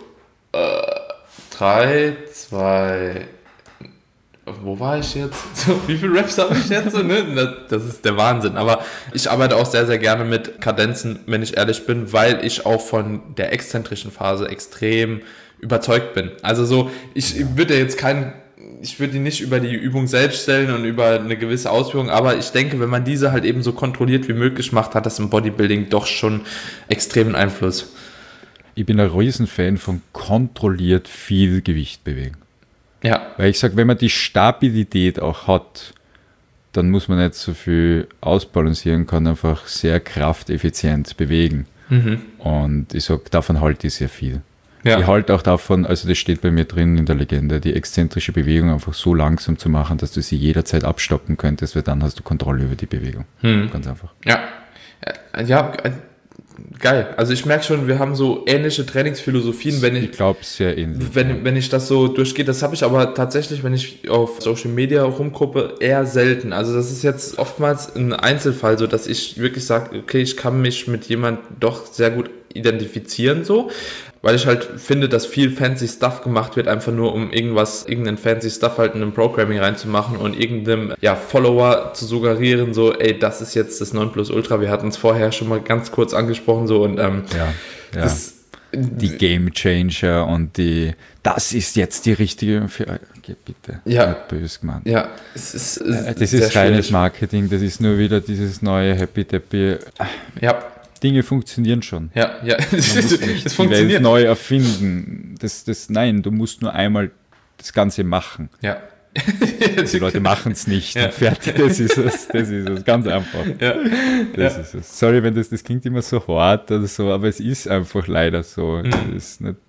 3, 2, wo war ich jetzt? So, wie viele Raps habe ich jetzt? So, ne? Das ist der Wahnsinn. Aber ich arbeite auch sehr, sehr gerne mit Kadenzen, wenn ich ehrlich bin, weil ich auch von der exzentrischen Phase extrem überzeugt bin. Also so, ich würde die nicht über die Übung selbst stellen und über eine gewisse Ausführung, aber ich denke, wenn man diese halt eben so kontrolliert wie möglich macht, hat das im Bodybuilding doch schon extremen Einfluss. Ich bin ein Riesenfan von kontrolliert viel Gewicht bewegen. Ja. Weil ich sage, wenn man die Stabilität auch hat, dann muss man nicht so viel ausbalancieren, kann einfach sehr krafteffizient bewegen. Und ich sage, davon halte ich sehr viel. Ich halte auch davon, also das steht bei mir drin in der Legende, die exzentrische Bewegung einfach so langsam zu machen, dass du sie jederzeit abstoppen könntest, weil dann hast du Kontrolle über die Bewegung. Ganz einfach. Ja, geil. Also ich merke schon, wir haben so ähnliche Trainingsphilosophien, Ich glaube, sehr ähnlich. Wenn ich das so durchgehe. Das habe ich aber tatsächlich, wenn ich auf Social Media rumgucke, eher selten. Also das ist jetzt oftmals ein Einzelfall, so dass ich wirklich sage, okay, ich kann mich mit jemandem doch sehr gut identifizieren, so, weil ich halt finde, dass viel fancy Stuff gemacht wird, einfach nur um irgendeinen fancy Stuff halt in einem Programming reinzumachen und irgendeinem Follower zu suggerieren, so, ey, das ist jetzt das Nonplusultra. Wir hatten es vorher schon mal ganz kurz angesprochen, so, und das, die Game Changer und das ist jetzt die richtige okay, bitte, nicht böse gemeint. Ja, es ist das ist reines Marketing, das ist nur wieder dieses neue Happy-Tappy. Ja. Dinge funktionieren schon. Ja. Es funktioniert. Neu erfinden. Nein, du musst nur einmal das Ganze machen. Ja. Die Leute machen es nicht. Ja. Fertig, das ist es. Ganz einfach. Ja. Das ist es. Sorry, wenn das klingt immer so hart oder so, aber es ist einfach leider so. Das ist nicht.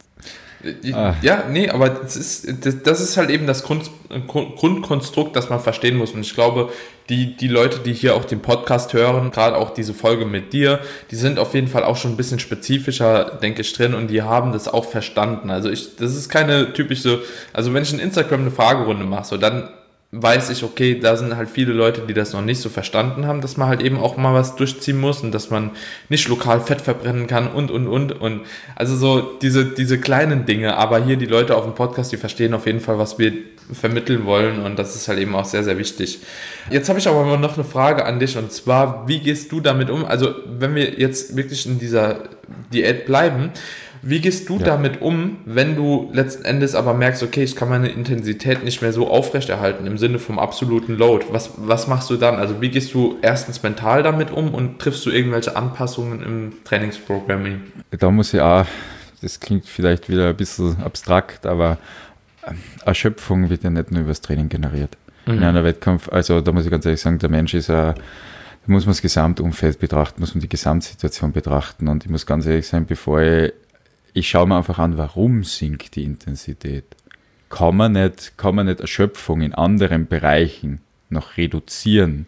Ja, nee, aber das ist halt eben das Grundkonstrukt, das man verstehen muss. Und ich glaube, die Leute, die hier auch den Podcast hören, gerade auch diese Folge mit dir, die sind auf jeden Fall auch schon ein bisschen spezifischer, denke ich, drin und die haben das auch verstanden. Also das ist keine typische, also wenn ich in Instagram eine Fragerunde mache, so dann weiß ich, okay, da sind halt viele Leute, die das noch nicht so verstanden haben, dass man halt eben auch mal was durchziehen muss und dass man nicht lokal Fett verbrennen kann und also so diese kleinen Dinge, aber hier die Leute auf dem Podcast, die verstehen auf jeden Fall, was wir vermitteln wollen und das ist halt eben auch sehr, sehr wichtig. Jetzt habe ich aber noch eine Frage an dich und zwar, wie gehst du damit um? Also wenn wir jetzt wirklich in dieser Diät bleiben, wie gehst du damit um, wenn du letzten Endes aber merkst, okay, ich kann meine Intensität nicht mehr so aufrechterhalten im Sinne vom absoluten Load? Was machst du dann? Also wie gehst du erstens mental damit um und triffst du irgendwelche Anpassungen im Trainingsprogramming? Da muss ich auch, das klingt vielleicht wieder ein bisschen abstrakt, aber Erschöpfung wird ja nicht nur über das Training generiert. In einem Wettkampf, also da muss ich ganz ehrlich sagen, der Mensch ist da muss man das Gesamtumfeld betrachten, muss man die Gesamtsituation betrachten und ich muss ganz ehrlich sein, bevor ich schaue mir einfach an, warum sinkt die Intensität. Kann man nicht Erschöpfung in anderen Bereichen noch reduzieren,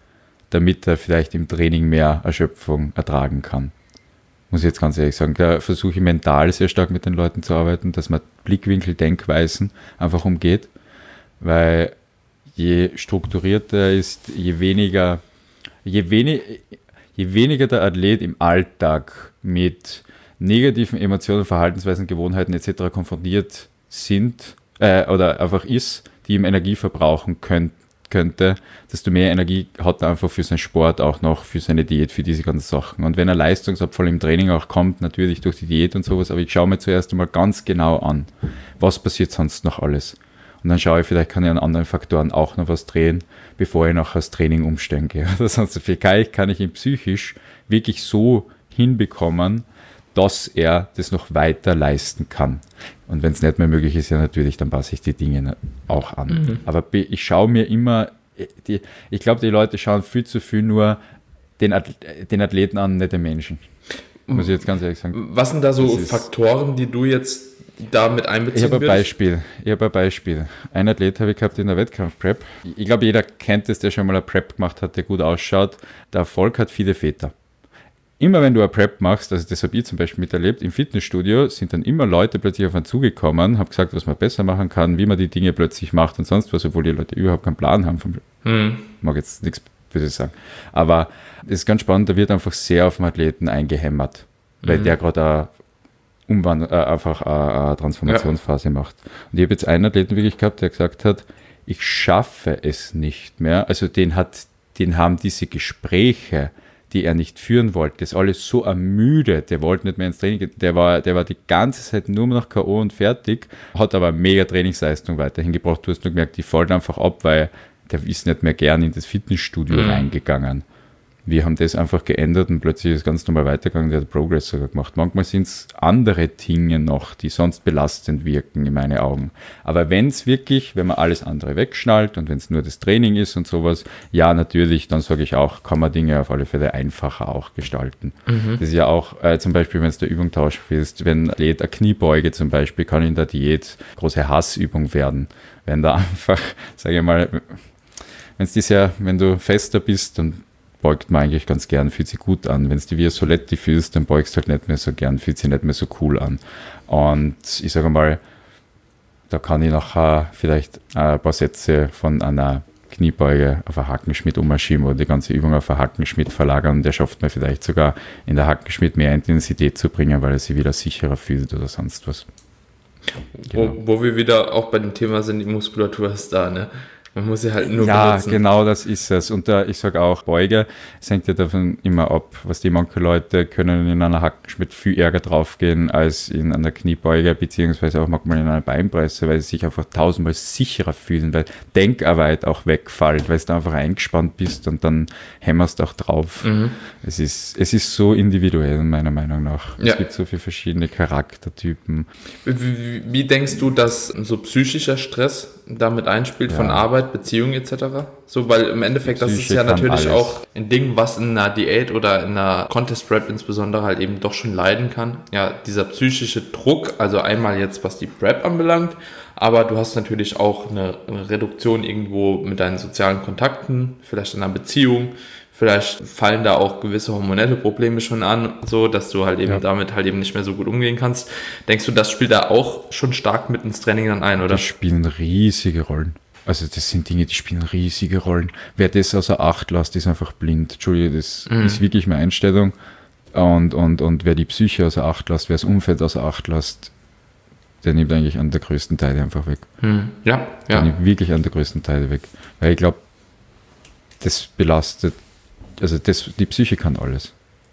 damit er vielleicht im Training mehr Erschöpfung ertragen kann. Muss ich jetzt ganz ehrlich sagen. Da versuche ich mental sehr stark mit den Leuten zu arbeiten, dass man Blickwinkel, Denkweisen einfach umgeht, weil je strukturierter er ist, je weniger der Athlet im Alltag mit negativen Emotionen, Verhaltensweisen, Gewohnheiten etc. konfrontiert sind oder einfach ist, die ihm Energie verbrauchen könnte, desto mehr Energie hat er einfach für seinen Sport, auch noch für seine Diät, für diese ganzen Sachen. Und wenn ein Leistungsabfall im Training auch kommt, natürlich durch die Diät und sowas, aber ich schaue mir zuerst einmal ganz genau an, was passiert sonst noch alles. Und dann schaue ich, vielleicht kann ich an anderen Faktoren auch noch was drehen, bevor ich nachher das Training umstellen gehe. Oder sonst vielleicht kann ich ihn psychisch wirklich so hinbekommen, dass er das noch weiter leisten kann. Und wenn es nicht mehr möglich ist, ja natürlich, dann passe ich die Dinge auch an. Aber ich schaue mir immer, ich glaube, die Leute schauen viel zu viel nur den Athleten an, nicht den Menschen. Muss ich jetzt ganz ehrlich sagen. Was sind da so Faktoren, die du jetzt da mit einbeziehen würdest? Ich habe ein Beispiel. Ein Athlet habe ich gehabt in der Wettkampf-Prep. Ich glaube, jeder kennt es, der schon mal eine Prep gemacht hat, der gut ausschaut. Der Erfolg hat viele Väter. Immer wenn du eine Prep machst, also das habe ich zum Beispiel miterlebt, im Fitnessstudio sind dann immer Leute plötzlich auf einen zugekommen, haben gesagt, was man besser machen kann, wie man die Dinge plötzlich macht und sonst was, obwohl die Leute überhaupt keinen Plan haben. Mag jetzt nichts Böses sagen. Aber es ist ganz spannend, da wird einfach sehr auf den Athleten eingehämmert, weil der gerade einfach eine Transformationsphase macht. Und ich habe jetzt einen Athleten wirklich gehabt, der gesagt hat, ich schaffe es nicht mehr. Also den haben diese Gespräche, die er nicht führen wollte, das alles so ermüdet, der wollte nicht mehr ins Training, der war die ganze Zeit nur noch K.O. und fertig, hat aber mega Trainingsleistung weiterhin gebracht. Du hast nur gemerkt, die fällt einfach ab, weil der ist nicht mehr gern in das Fitnessstudio reingegangen. Wir haben das einfach geändert und plötzlich ist ganz normal weitergegangen, der hat Progress sogar gemacht. Manchmal sind es andere Dinge noch, die sonst belastend wirken in meinen Augen. Aber wenn es wirklich, wenn man alles andere wegschnallt und wenn es nur das Training ist und sowas, ja natürlich, dann sage ich auch, kann man Dinge auf alle Fälle einfacher auch gestalten. Das ist ja auch zum Beispiel, wenn es der Übung tauschen willst, wenn ein Athlet eine Kniebeuge zum Beispiel, kann in der Diät große Hassübung werden. Wenn da einfach, sage ich mal, wenn du fester bist, dann beugt man eigentlich ganz gern, fühlt sich gut an. Wenn es die wie Soletti fühlst, dann beugst du halt nicht mehr so gern, fühlt sich nicht mehr so cool an. Und ich sage mal, da kann ich nachher vielleicht ein paar Sätze von einer Kniebeuge auf einen Hackenschmidt umschieben oder die ganze Übung auf einen Hackenschmidt verlagern. Und der schafft mir vielleicht sogar in der Hackenschmidt mehr Intensität zu bringen, weil er sich wieder sicherer fühlt oder sonst was. Genau. Wo wir wieder auch bei dem Thema sind, die Muskulatur ist da, ne? Man muss sie halt nur benutzen. Ja, genau, das ist es. Und ich sage auch, Beuge, es hängt ja davon immer ab, was die manche Leute können in einer Hackenschmidt viel ärger draufgehen als in einer Kniebeuge, beziehungsweise auch manchmal in einer Beinpresse, weil sie sich einfach tausendmal sicherer fühlen, weil Denkarbeit auch wegfällt, weil du einfach eingespannt bist und dann hämmerst auch drauf. Es ist so individuell, meiner Meinung nach. Es gibt so viele verschiedene Charaktertypen. Wie denkst du, dass so psychischer Stress damit einspielt von Arbeit, Beziehungen etc.? So, weil im Endeffekt, das ist ja natürlich auch ein Ding, was in einer Diät oder in einer Contest-Prep insbesondere halt eben doch schon leiden kann. Ja, dieser psychische Druck, also einmal jetzt, was die Prep anbelangt, aber du hast natürlich auch eine Reduktion irgendwo mit deinen sozialen Kontakten, vielleicht in einer Beziehung, vielleicht fallen da auch gewisse hormonelle Probleme schon an, so dass du halt eben damit halt eben nicht mehr so gut umgehen kannst. Denkst du, das spielt da auch schon stark mit ins Training dann ein, oder? Das spielen riesige Rollen. Also das sind Dinge, die spielen riesige Rollen. Wer das außer Acht lässt, ist einfach blind. Entschuldige, das ist wirklich meine Einstellung. Und wer die Psyche außer Acht lässt, wer das Umfeld außer Acht lässt, der nimmt eigentlich an der größten Teile einfach weg. Der nimmt wirklich an der größten Teile weg. Weil ich glaube, das belastet, also die Psyche kann alles.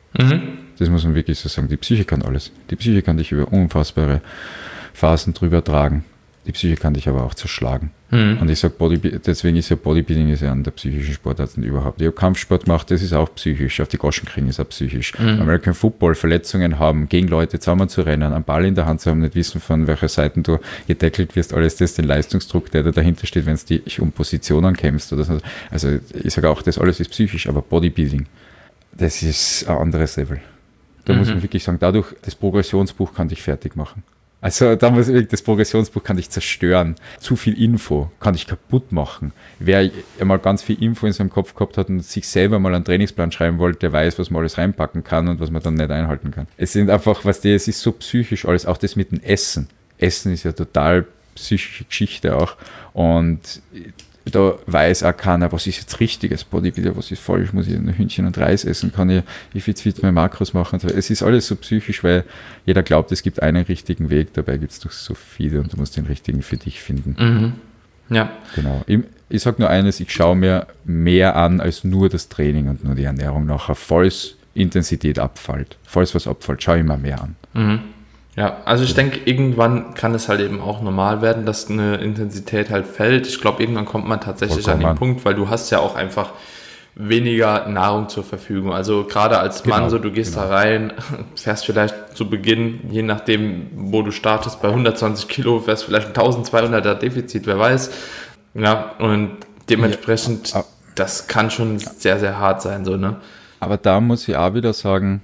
Das muss man wirklich so sagen. Die Psyche kann alles. Die Psyche kann dich über unfassbare Phasen drüber tragen. Die Psyche kann dich aber auch zerschlagen. Und ich sage, deswegen ist ja Bodybuilding ist ja an der psychischen Sportart überhaupt. Ich habe Kampfsport gemacht, das ist auch psychisch. Auf die Goschen kriegen ist auch psychisch. American Football, Verletzungen haben, gegen Leute zusammenzurennen, einen Ball in der Hand zu haben, nicht wissen, von welcher Seite du getackelt wirst, alles das, den Leistungsdruck, der da dahinter steht, wenn es dich um Positionen kämpfst oder so. Also ich sage auch, das alles ist psychisch, aber Bodybuilding, das ist ein anderes Level. Da muss man wirklich sagen, dadurch, das Progressionsbuch kann dich fertig machen. Also da muss ich, das Progressionsbuch kann dich zerstören. Zu viel Info kann dich kaputt machen. Wer einmal ganz viel Info in seinem Kopf gehabt hat und sich selber mal einen Trainingsplan schreiben wollte, der weiß, was man alles reinpacken kann und was man dann nicht einhalten kann. Es sind einfach, es ist so psychisch alles, auch das mit dem Essen. Essen ist ja total psychische Geschichte auch. Und da weiß auch keiner, was ist jetzt richtiges Bodybuilder, was ist falsch, muss ich ein Hühnchen und Reis essen, kann ich, wie fit meine Makros machen. Es ist alles so psychisch, weil jeder glaubt, es gibt einen richtigen Weg, dabei gibt es doch so viele und du musst den richtigen für dich finden. Ja. Genau. Ich sage nur eines, ich schaue mir mehr an als nur das Training und nur die Ernährung nachher. Falls Intensität abfällt, falls was abfällt, schaue ich mir mehr an. Ja, also ich denke, irgendwann kann es halt eben auch normal werden, dass eine Intensität halt fällt. Ich glaube, irgendwann kommt man tatsächlich an den Punkt, weil du hast ja auch einfach weniger Nahrung zur Verfügung. Also gerade als Mann, so du gehst da rein, fährst vielleicht zu Beginn, je nachdem, wo du startest, bei 120 Kilo, fährst vielleicht 1200er Defizit, wer weiß. Ja, und dementsprechend, das kann schon sehr, sehr hart sein, so, ne? Aber da muss ich auch wieder sagen,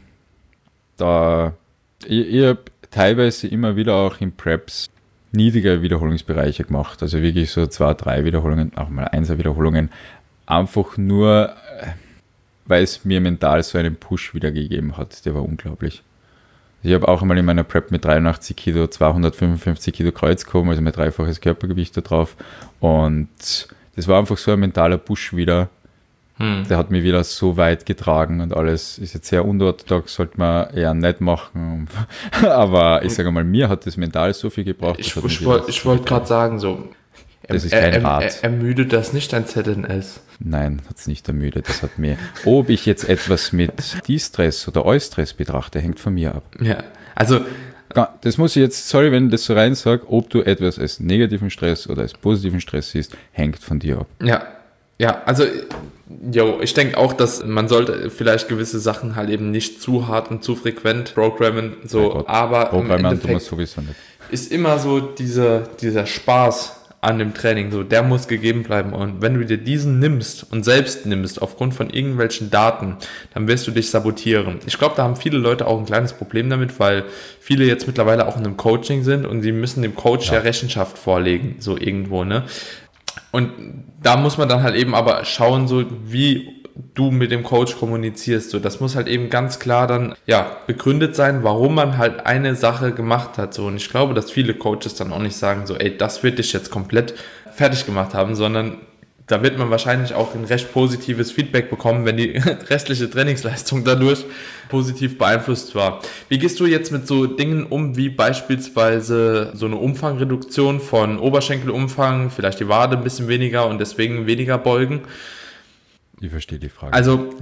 ich habe teilweise immer wieder auch in Preps niedrige Wiederholungsbereiche gemacht, also wirklich so 2, 3 Wiederholungen, auch mal 1er Wiederholungen, einfach nur, weil es mir mental so einen Push wiedergegeben hat, der war unglaublich. Ich habe auch einmal in meiner Prep mit 83 Kilo 255 Kilo Kreuz gekommen, also mein 3-faches Körpergewicht da drauf, und das war einfach so ein mentaler Push wieder. Der hat mich wieder so weit getragen und alles. Ist jetzt sehr unorthodox, sollte man eher nicht machen. Aber ich sage mal, mir hat das mental so viel gebraucht. Ich wollte gerade sagen, so, das ist kein Rat. Ermüdet das nicht ein ZNS? Nein, hat es nicht ermüdet. Das hat mir, ob ich jetzt etwas mit Distress oder Eustress betrachte, hängt von mir ab. Ja, also das muss ich jetzt, sorry, wenn ich das so rein sage, ob du etwas als negativen Stress oder als positiven Stress siehst, hängt von dir ab. Ja. Ja, also ich denke auch, dass man sollte vielleicht gewisse Sachen halt eben nicht zu hart und zu frequent programmen, so, aber im Endeffekt sowieso nicht. ist immer so dieser Spaß an dem Training, so, der muss gegeben bleiben. Und wenn du dir diesen nimmst und selbst nimmst, aufgrund von irgendwelchen Daten, dann wirst du dich sabotieren. Ich glaube, da haben viele Leute auch ein kleines Problem damit, weil viele jetzt mittlerweile auch in einem Coaching sind und sie müssen dem Coach ja Rechenschaft vorlegen, so irgendwo, ne? Und da muss man dann halt eben aber schauen, so wie du mit dem Coach kommunizierst. So, das muss halt eben ganz klar dann begründet sein, warum man halt eine Sache gemacht hat. So, und ich glaube, dass viele Coaches dann auch nicht sagen, so, ey, das wird dich jetzt komplett fertig gemacht haben, sondern da wird man wahrscheinlich auch ein recht positives Feedback bekommen, wenn die restliche Trainingsleistung dadurch positiv beeinflusst war. Wie gehst du jetzt mit so Dingen um, wie beispielsweise so eine Umfangreduktion von Oberschenkelumfang, vielleicht die Wade ein bisschen weniger und deswegen weniger beugen? Ich verstehe die Frage. Also,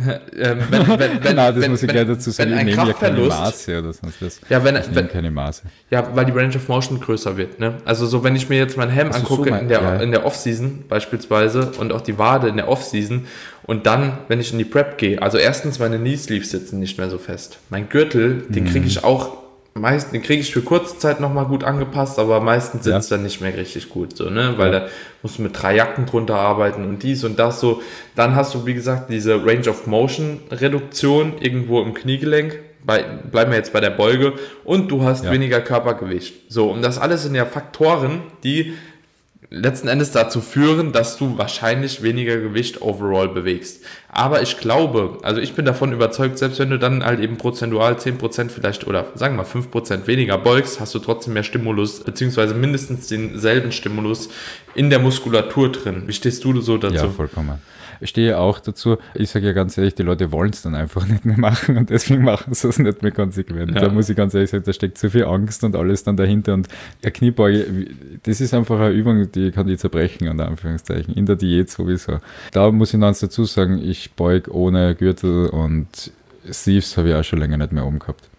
das muss ich gleich dazu sagen, ich nehme ja keine Maße oder sonst was. Ja, ich nehme keine Maße. Ja, weil die Range of Motion größer wird, ne? Also so, wenn ich mir jetzt meinen Helm angucke in der Off-Season beispielsweise und auch die Wade in der Off-Season und dann, wenn ich in die Prep gehe, also erstens, meine Knee-Sleeves sitzen nicht mehr so fest. Mein Gürtel, den kriege ich auch den kriege ich für kurze Zeit nochmal gut angepasst, aber meistens sitzt er nicht mehr richtig gut, so, ne, weil da musst du mit 3 Jacken drunter arbeiten und dies und das so. Dann hast du, wie gesagt, diese Range of Motion Reduktion irgendwo im Kniegelenk, bleiben wir jetzt bei der Beuge, und du hast weniger Körpergewicht. So, und das alles sind ja Faktoren, die letzten Endes dazu führen, dass du wahrscheinlich weniger Gewicht overall bewegst. Aber ich glaube, also ich bin davon überzeugt, selbst wenn du dann halt eben prozentual 10% vielleicht oder sagen wir mal 5% weniger beugst, hast du trotzdem mehr Stimulus, beziehungsweise mindestens denselben Stimulus in der Muskulatur drin. Wie stehst du so dazu? Ja, vollkommen. Ich stehe auch dazu. Ich sage ja ganz ehrlich, die Leute wollen es dann einfach nicht mehr machen und deswegen machen sie es nicht mehr konsequent. Ja. Da muss ich ganz ehrlich sagen, da steckt zu viel Angst und alles dann dahinter. Und der Kniebeuge, das ist einfach eine Übung, die kann die zerbrechen, unter Anführungszeichen, in der Diät sowieso. Da muss ich noch eins dazu sagen, ich beuge ohne Gürtel und Sleeves habe ich auch schon länger nicht mehr oben gehabt.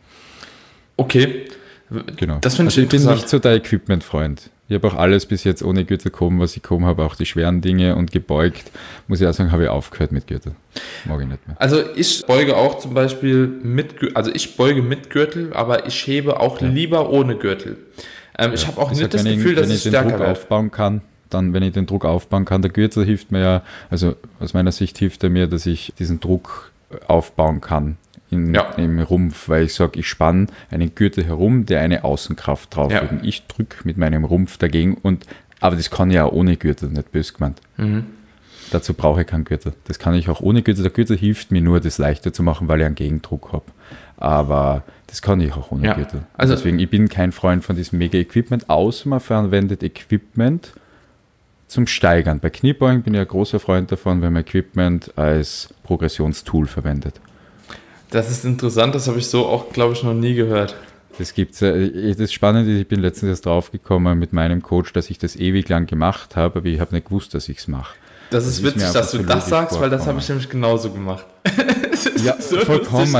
Okay. Genau. Das finde ich interessant. Ich bin nicht so der Equipment-Freund. Ich habe auch alles bis jetzt ohne Gürtel gehoben, was ich gehoben habe, auch die schweren Dinge, und gebeugt, muss ich auch sagen, habe ich aufgehört mit Gürtel. Mag ich nicht mehr. Also ich beuge auch zum Beispiel ich beuge mit Gürtel, aber ich hebe auch lieber ohne Gürtel. Ich habe auch nicht das Gefühl, dass ich stärker werde. Wenn ich den Druck aufbauen kann, der Gürtel hilft mir ja, also aus meiner Sicht hilft er mir, dass ich diesen Druck aufbauen kann. Im Rumpf, weil ich sage, ich spanne einen Gürtel herum, der eine Außenkraft drauf hat. Und ich drücke mit meinem Rumpf dagegen, aber das kann ich auch ohne Gürtel, nicht böse gemeint. Mhm. Dazu brauche ich keinen Gürtel. Das kann ich auch ohne Gürtel. Der Gürtel hilft mir nur, das leichter zu machen, weil ich einen Gegendruck habe. Aber das kann ich auch ohne Gürtel. Also deswegen, ich bin kein Freund von diesem Mega-Equipment, außer man verwendet Equipment zum Steigern. Bei Kniebeugen bin ich ein großer Freund davon, wenn man Equipment als Progressionstool verwendet. Das ist interessant, das habe ich so auch, glaube ich, noch nie gehört. Das gibt's. Das Spannende ist, ich bin letztens erst draufgekommen mit meinem Coach, dass ich das ewig lang gemacht habe, aber ich habe nicht gewusst, dass ich es mache. Das ist witzig, dass du das sagst, weil das habe ich nämlich genauso gemacht. Ja, so vollkommen.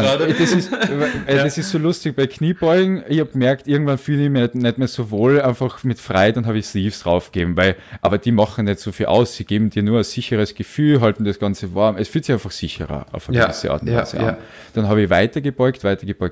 Das ist so lustig bei Kniebeugen. Ich habe gemerkt, irgendwann fühle ich mich nicht mehr so wohl, einfach mit frei, dann habe ich Sleeves draufgegeben, aber die machen nicht so viel aus. Sie geben dir nur ein sicheres Gefühl, halten das Ganze warm. Es fühlt sich einfach sicherer auf eine gewisse Art und Weise an. Dann habe ich weitergebeugt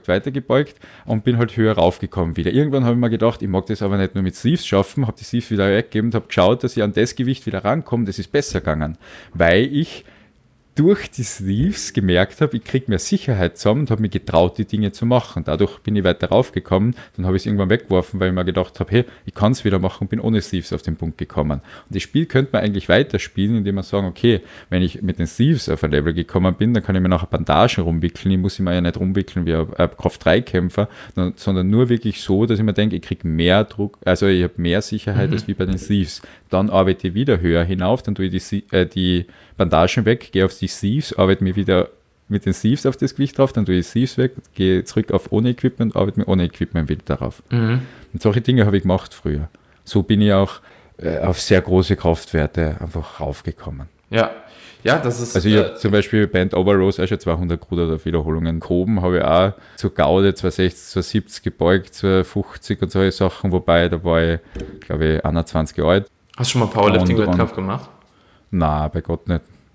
und bin halt höher raufgekommen wieder. Irgendwann habe ich mir gedacht, ich mag das aber nicht nur mit Sleeves schaffen, habe die Sleeves wieder weggegeben und habe geschaut, dass ich an das Gewicht wieder rankomme. Das ist besser gegangen, weil ich durch die Sleeves gemerkt habe, ich kriege mehr Sicherheit zusammen und habe mich getraut, die Dinge zu machen. Dadurch bin ich weiter raufgekommen, dann habe ich es irgendwann weggeworfen, weil ich mir gedacht habe, hey, ich kann es wieder machen und bin ohne Sleeves auf den Punkt gekommen. Und das Spiel könnte man eigentlich weiterspielen, indem man sagen, okay, wenn ich mit den Sleeves auf ein Level gekommen bin, dann kann ich mir nachher Bandagen rumwickeln. Ich muss mich ja nicht rumwickeln wie ein Kraft-3-Kämpfer, sondern nur wirklich so, dass ich mir denke, ich kriege mehr Druck, also ich habe mehr Sicherheit als wie bei den Sleeves. Dann arbeite ich wieder höher hinauf, dann tue ich die Bandagen weg, gehe auf die Sleeves, arbeite mir wieder mit den Sleeves auf das Gewicht drauf, dann tue ich Sleeves weg, gehe zurück auf ohne Equipment, arbeite mir ohne Equipment wieder darauf. Mhm. Und solche Dinge habe ich gemacht früher. So bin ich auch auf sehr große Kraftwerte einfach raufgekommen. Ja, das ist... Also ich habe zum Beispiel Band Over Rows auch schon 200 Gruder oder Wiederholungen gehoben, habe ich auch zur Gaude 260, 270 gebeugt, 250 und solche Sachen, wobei da war ich, glaube ich, 21 alt. Hast du schon mal Powerlifting-Wettkampf gemacht? Nein, bei Gott nicht.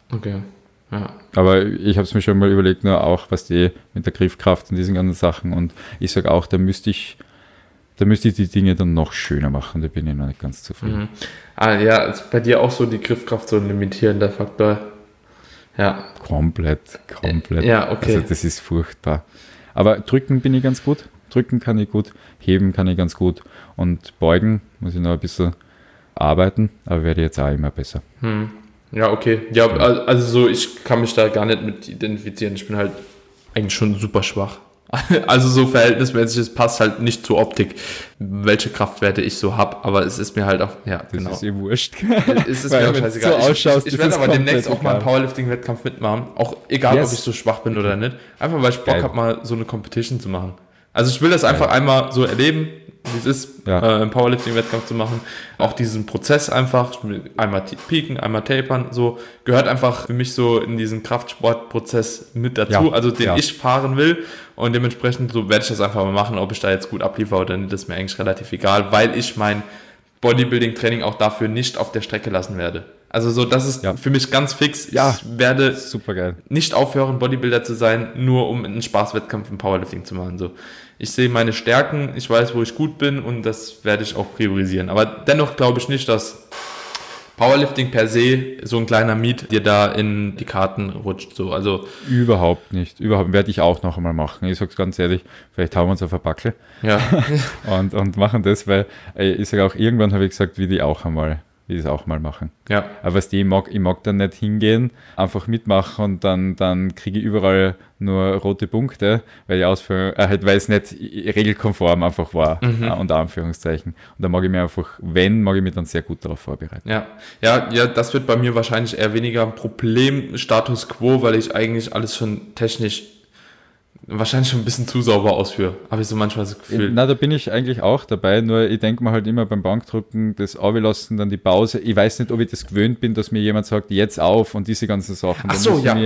Okay, ja. Aber ich habe es mir schon mal überlegt, nur auch, was die mit der Griffkraft und diesen ganzen Sachen. Und ich sage auch, da müsste ich die Dinge dann noch schöner machen. Da bin ich noch nicht ganz zufrieden. Ja, ist bei dir auch so die Griffkraft so ein limitierender Faktor? Ja. Komplett. Ja, okay. Also das ist furchtbar. Aber drücken bin ich ganz gut. Drücken kann ich gut. Heben kann ich ganz gut. Und beugen muss ich noch ein bisschen arbeiten. Aber werde jetzt auch immer besser. Ja, okay. Ja, also so, ich kann mich da gar nicht mit identifizieren. Ich bin halt eigentlich schon super schwach. Also so verhältnismäßig, es passt halt nicht zur Optik, welche Kraftwerte ich so habe, aber es ist mir halt auch, ja, Das genau. ist eh wurscht. Es ist mir auch scheißegal. So ausschaust, ich werde ist aber es demnächst auch komplett mal einen egal. Powerlifting-Wettkampf mitmachen, auch egal, Yes. ob ich so schwach bin oder nicht. Einfach, weil ich Bock Geil. habe, mal so eine Competition zu machen. Also ich will das einfach einmal so erleben, wie es ist, Ja. einen Powerlifting-Wettkampf zu machen. Auch diesen Prozess einfach, einmal peaken, einmal tapern, so gehört einfach für mich so in diesen Kraftsportprozess mit dazu, Ja. also den Ja. ich fahren will. Und dementsprechend so werde ich das einfach mal machen, ob ich da jetzt gut abliefere oder nicht, ist mir eigentlich relativ egal, weil ich mein Bodybuilding-Training auch dafür nicht auf der Strecke lassen werde. Also so, das ist für mich ganz fix. Ja. Ich werde Super geil. nicht aufhören, Bodybuilder zu sein, nur um einen Spaßwettkampf im Powerlifting zu machen. So, ich sehe meine Stärken, ich weiß, wo ich gut bin und das werde ich auch priorisieren. Aber dennoch glaube ich nicht, dass Powerlifting per se so ein kleiner Miet dir da in die Karten rutscht. So, also Überhaupt nicht. Überhaupt werde ich auch noch einmal machen. Ich sage es ganz ehrlich, vielleicht hauen wir uns auf eine Backel ja, und machen das, weil ich sage auch, irgendwann habe ich gesagt, will ich das auch mal machen. ja, Aber was ich mag dann nicht hingehen, einfach mitmachen und dann kriege ich überall nur rote Punkte, weil die Ausführung, weil es nicht regelkonform einfach war, unter Anführungszeichen. Und da mag ich mich dann sehr gut darauf vorbereiten. ja, das wird bei mir wahrscheinlich eher weniger ein Problem, Status Quo, weil ich eigentlich alles schon technisch wahrscheinlich schon ein bisschen zu sauber ausführe, habe ich so manchmal das Gefühl. Na, da bin ich eigentlich auch dabei, nur ich denke mir halt immer beim Bankdrücken, das Auflassen, dann die Pause. Ich weiß nicht, ob ich das gewöhnt bin, dass mir jemand sagt, jetzt auf und diese ganzen Sachen. Ach so, ja.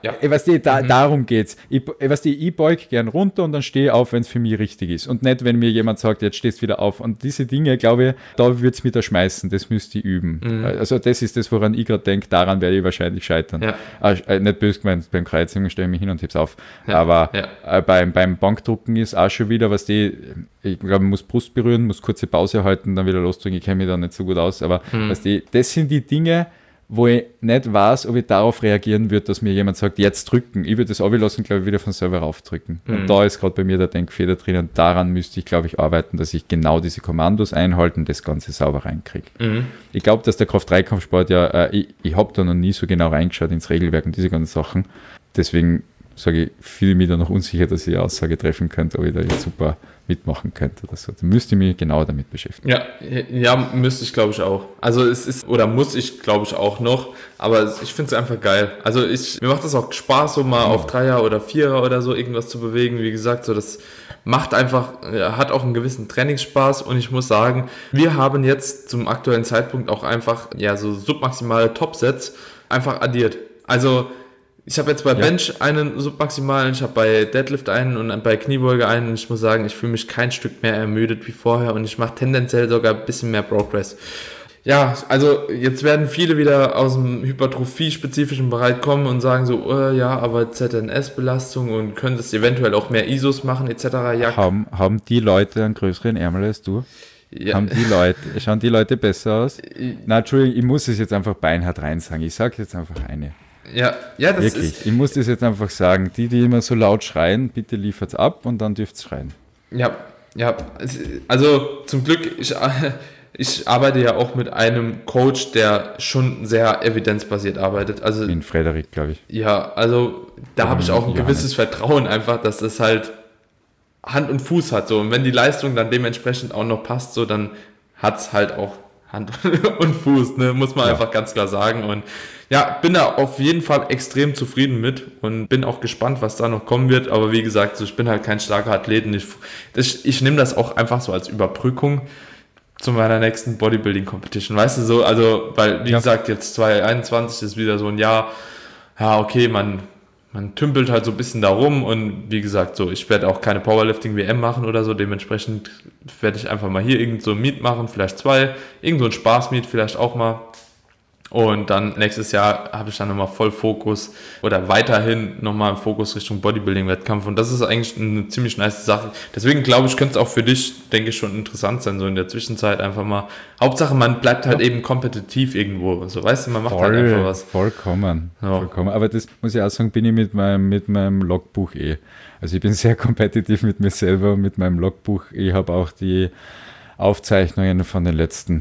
Darum geht's. Ich beug gern runter und dann stehe ich auf, wenn es für mich richtig ist. Und nicht, wenn mir jemand sagt, jetzt stehst du wieder auf. Und diese Dinge, glaube ich, da würde es mich da schmeißen. Das müsste ich üben. Also das ist das, woran ich gerade denke, daran werde ich wahrscheinlich scheitern. Ja. Nicht böse gemeint, beim Kreuzheben stelle ich mich hin und heb's auf. Ja. Aber Ja. Beim Bankdrucken ist auch schon wieder, ich glaube, man muss Brust berühren, muss kurze Pause halten, dann wieder losdrücken. Ich kenne mich da nicht so gut aus, aber das sind die Dinge, wo ich nicht weiß, ob ich darauf reagieren würde, dass mir jemand sagt, jetzt drücken. Ich würde das ablassen, glaube ich, wieder von selber raufdrücken. Und da ist gerade bei mir der Denkfehler drin und daran müsste ich, glaube ich, arbeiten, dass ich genau diese Kommandos einhalte und das Ganze sauber reinkriege. Ich glaube, dass der Kraft-3-Kampfsport ich habe da noch nie so genau reingeschaut ins Regelwerk und diese ganzen Sachen. Deswegen sage ich, fühle mich da noch unsicher, dass ich eine Aussage treffen könnte, ob ich da jetzt super mitmachen könnte oder so. Da müsste ich mich genauer damit beschäftigen. Ja, müsste ich, glaube ich, auch. Also muss ich, glaube ich, auch noch, aber ich finde es einfach geil. Also mir macht das auch Spaß, so mal auf 3er oder 4er oder so irgendwas zu bewegen. Wie gesagt, so das macht einfach, hat auch einen gewissen Trainingsspaß und ich muss sagen, wir haben jetzt zum aktuellen Zeitpunkt auch einfach, so submaximale Topsets einfach addiert. Also ich habe jetzt bei Bench einen submaximalen, ich habe bei Deadlift einen und bei Kniebeuge einen und ich muss sagen, ich fühle mich kein Stück mehr ermüdet wie vorher und ich mache tendenziell sogar ein bisschen mehr Progress. Ja, also jetzt werden viele wieder aus dem hypertrophie-spezifischen Bereich kommen und sagen so, aber ZNS-Belastung und könntest eventuell auch mehr ISOs machen etc. Ja, Haben die Leute einen größeren Ärmel als du? Ja. Schauen die Leute besser aus? Na, Entschuldigung, ich muss es jetzt einfach beinhart rein sagen. Ich sage jetzt einfach eine. Ja, das Wirklich, ist... ich muss das jetzt einfach sagen. Die immer so laut schreien, bitte liefert's ab und dann dürft's schreien. Ja, also zum Glück, ich arbeite ja auch mit einem Coach, der schon sehr evidenzbasiert arbeitet. Also In Frederik, glaube ich. ja, also da habe ich auch ein Johannes. gewisses Vertrauen einfach, dass das halt Hand und Fuß hat. So. Und wenn die Leistung dann dementsprechend auch noch passt, so, dann hat's halt auch Hand und Fuß, ne? Muss man einfach ganz klar sagen. Und ja, bin da auf jeden Fall extrem zufrieden mit und bin auch gespannt, was da noch kommen wird. Aber wie gesagt, so, ich bin halt kein starker Athlet und ich nehme das auch einfach so als Überbrückung zu meiner nächsten Bodybuilding-Competition. Weißt du, so, also, weil, wie gesagt, jetzt 2021 ist wieder so ein Jahr, ja, okay, man tümpelt halt so ein bisschen da rum und wie gesagt, so, ich werde auch keine Powerlifting-WM machen oder so, dementsprechend werde ich einfach mal hier irgend so ein Meet machen, vielleicht 2, irgend so ein Spaß-Meet vielleicht auch mal. Und dann nächstes Jahr habe ich dann nochmal voll Fokus oder weiterhin nochmal Fokus Richtung Bodybuilding-Wettkampf. Und das ist eigentlich eine ziemlich nice Sache. Deswegen glaube ich, könnte es auch für dich, denke ich, schon interessant sein, so in der Zwischenzeit einfach mal. Hauptsache, man bleibt halt eben kompetitiv irgendwo. So, weißt du, man macht halt einfach was. Vollkommen. Aber das muss ich auch sagen, bin ich mit meinem Logbuch Also ich bin sehr kompetitiv mit mir selber und mit meinem Logbuch. Ich habe auch die Aufzeichnungen von den letzten,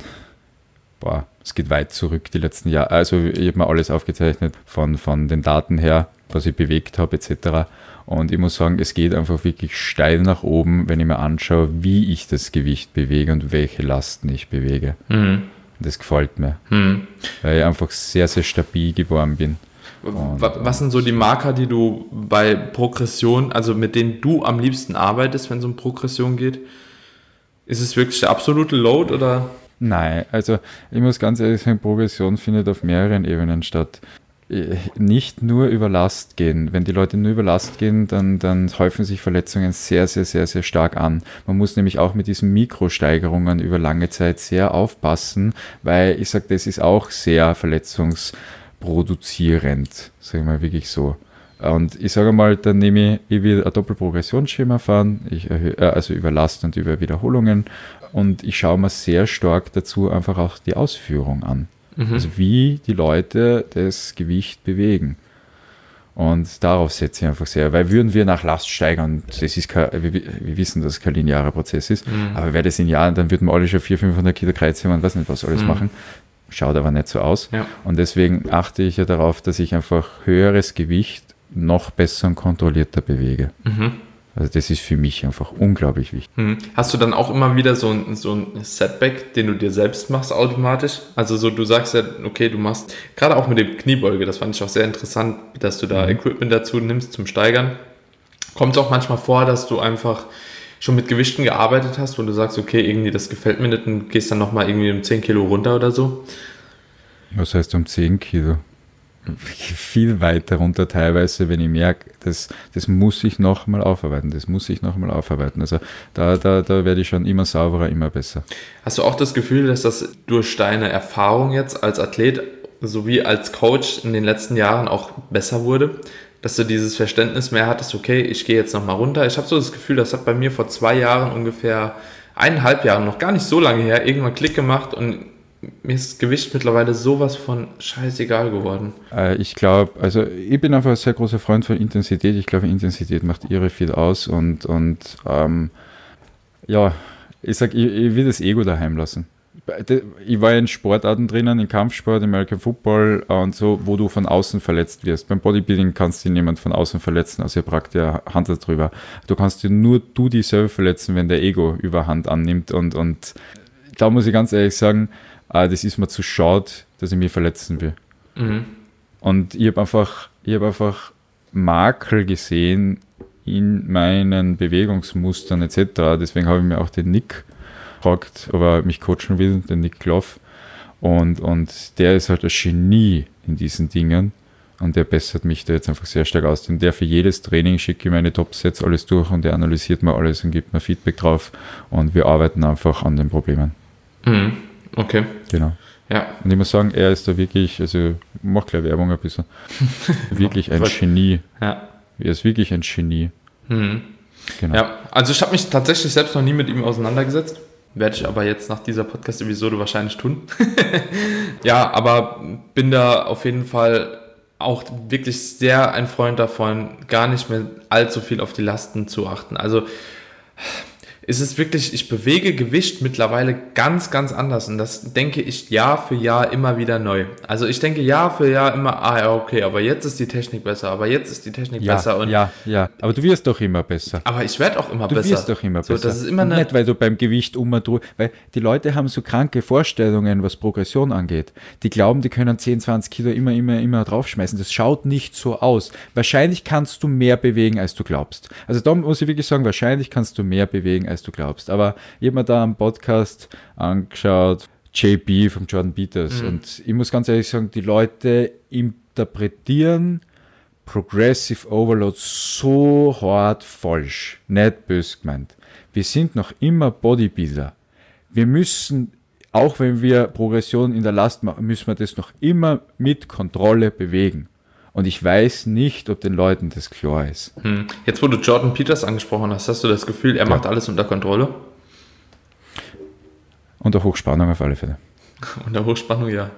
es geht weit zurück, die letzten Jahre. Also ich habe mir alles aufgezeichnet von den Daten her, was ich bewegt habe etc. Und ich muss sagen, es geht einfach wirklich steil nach oben, wenn ich mir anschaue, wie ich das Gewicht bewege und welche Lasten ich bewege. Und das gefällt mir, weil ich einfach sehr, sehr stabil geworden bin. Was sind so die Marker, die du bei Progression, also mit denen du am liebsten arbeitest, wenn es um Progression geht? Ist es wirklich der absolute Load oder? Nein, also ich muss ganz ehrlich sagen, Progression findet auf mehreren Ebenen statt. Nicht nur über Last gehen. Wenn die Leute nur über Last gehen, dann häufen sich Verletzungen sehr, sehr, sehr, sehr stark an. Man muss nämlich auch mit diesen Mikrosteigerungen über lange Zeit sehr aufpassen, weil ich sage, das ist auch sehr verletzungsproduzierend, sage ich mal wirklich so. Und ich sage mal, dann nehme ich will ein Doppelprogressionsschema fahren, also über Last und über Wiederholungen, und ich schaue mir sehr stark dazu einfach auch die Ausführung an. Also wie die Leute das Gewicht bewegen. Und darauf setze ich einfach sehr, weil würden wir nach Last steigern, das ist wir wissen, dass es kein linearer Prozess ist, aber wäre das in Jahren, dann würden wir alle schon 400-500 Kilo Kreuzheben und weiß nicht was alles machen. Schaut aber nicht so aus. Ja. Und deswegen achte ich ja darauf, dass ich einfach höheres Gewicht noch besser und kontrollierter bewege. Also das ist für mich einfach unglaublich wichtig. Hast du dann auch immer wieder so ein Setback, den du dir selbst machst automatisch? Also so, du sagst ja, okay, du machst, gerade auch mit dem Kniebeuge, das fand ich auch sehr interessant, dass du da Equipment dazu nimmst zum Steigern. Kommt es auch manchmal vor, dass du einfach schon mit Gewichten gearbeitet hast, wo du sagst, okay, irgendwie das gefällt mir nicht und gehst dann nochmal irgendwie um 10 Kilo runter oder so? Was heißt um 10 Kilo? Viel weiter runter teilweise, wenn ich merke, das muss ich nochmal aufarbeiten, Also da werde ich schon immer sauberer, immer besser. Hast du auch das Gefühl, dass das durch deine Erfahrung jetzt als Athlet sowie als Coach in den letzten Jahren auch besser wurde? Dass du dieses Verständnis mehr hattest, okay, ich gehe jetzt nochmal runter. Ich habe so das Gefühl, das hat bei mir vor 2 Jahren, ungefähr 1,5 Jahren, noch gar nicht so lange her, irgendwann Klick gemacht und mir ist das Gewicht mittlerweile sowas von scheißegal geworden. Ich glaube, also ich bin einfach ein sehr großer Freund von Intensität. Ich glaube, Intensität macht irre viel aus und ich sage, ich will das Ego daheim lassen. Ich war in Sportarten drinnen, in Kampfsport, American Football und so, wo du von außen verletzt wirst. Beim Bodybuilding kannst du niemand von außen verletzen, also ihr braucht ja Handel drüber. Du kannst dir nur du dich selber verletzen, wenn der Ego Überhand annimmt und da muss ich ganz ehrlich sagen, das ist mir zu schade, dass ich mich verletzen will. Und ich habe einfach Makel gesehen in meinen Bewegungsmustern etc. Deswegen habe ich mir auch den Nick gefragt, ob er mich coachen will, den Nick Kloff. Und der ist halt ein Genie in diesen Dingen und der bessert mich da jetzt einfach sehr stark aus. Und der für jedes Training schicke ich meine Topsets alles durch und der analysiert mir alles und gibt mir Feedback drauf und wir arbeiten einfach an den Problemen. Okay. Genau. Ja. Und ich muss sagen, er ist da wirklich, also mach gleich Werbung ein bisschen, wirklich ein Genie. Ja. Er ist wirklich ein Genie. Genau. Ja, also ich habe mich tatsächlich selbst noch nie mit ihm auseinandergesetzt. Werde ich aber jetzt nach dieser Podcast-Episode wahrscheinlich tun. Ja, aber bin da auf jeden Fall auch wirklich sehr ein Freund davon, gar nicht mehr allzu viel auf die Lasten zu achten. Also ist es wirklich, ich bewege Gewicht mittlerweile ganz, ganz anders und das denke ich Jahr für Jahr immer wieder neu. Also ich denke Jahr für Jahr immer, ja okay, aber jetzt ist die Technik besser, besser. Und ja, aber du wirst doch immer besser. Aber ich werde auch immer besser. Du wirst doch immer besser. Das ist immer nicht, weil du beim Gewicht weil die Leute haben so kranke Vorstellungen, was Progression angeht. Die glauben, die können 10, 20 Kilo immer draufschmeißen. Das schaut nicht so aus. Wahrscheinlich kannst du mehr bewegen, als du glaubst. Also da muss ich wirklich sagen, wahrscheinlich kannst du mehr bewegen, als du glaubst. Aber ich habe mir da am Podcast angeschaut, JP von Jordan Peters. Und ich muss ganz ehrlich sagen, die Leute interpretieren Progressive Overload so hart falsch. Nicht böse gemeint. Wir sind noch immer Bodybuilder. Wir müssen auch wenn wir Progression in der Last machen, müssen wir das noch immer mit Kontrolle bewegen. Und ich weiß nicht, ob den Leuten das klar ist. Jetzt, wo du Jordan Peters angesprochen hast du das Gefühl, er macht alles unter Kontrolle? Unter Hochspannung auf alle Fälle. Unter Hochspannung, ja.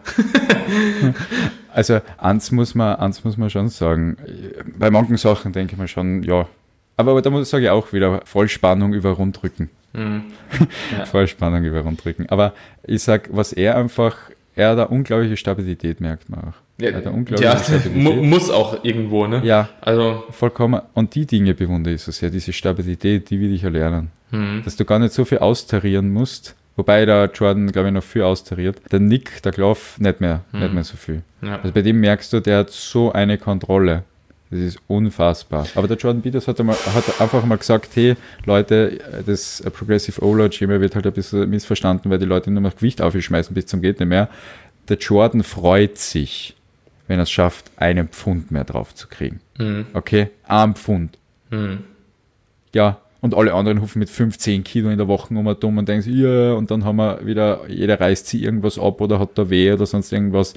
Also eins muss man schon sagen. Bei manchen Sachen denke ich mir schon, ja. Aber da sage ich auch wieder, Vollspannung über Rundrücken. Ja. Vollspannung über Rundrücken. Aber ich sage, was er hat eine unglaubliche Stabilität, merkt man auch. Muss auch irgendwo, ne? Ja, also vollkommen. Und die Dinge bewundere ich so sehr, diese Stabilität, die will ich erlernen. Dass du gar nicht so viel austarieren musst, wobei der Jordan, glaube ich, noch viel austariert. Der Nick, der Klauf, nicht mehr so viel. Ja. Also bei dem merkst du, der hat so eine Kontrolle. Das ist unfassbar. Aber der Jordan Peters hat einfach mal gesagt, hey Leute, das Progressive Overload-Schema wird halt ein bisschen missverstanden, weil die Leute nur noch Gewicht aufschmeißen bis zum geht nicht mehr. Der Jordan freut sich, wenn er es schafft, 1 Pfund mehr drauf zu kriegen. Okay? 1 Pfund. Ja, und alle anderen hufen mit 15 Kilo in der Woche dumm und denken sich, ja, und dann haben wir wieder, jeder reißt sich irgendwas ab oder hat da weh oder sonst irgendwas.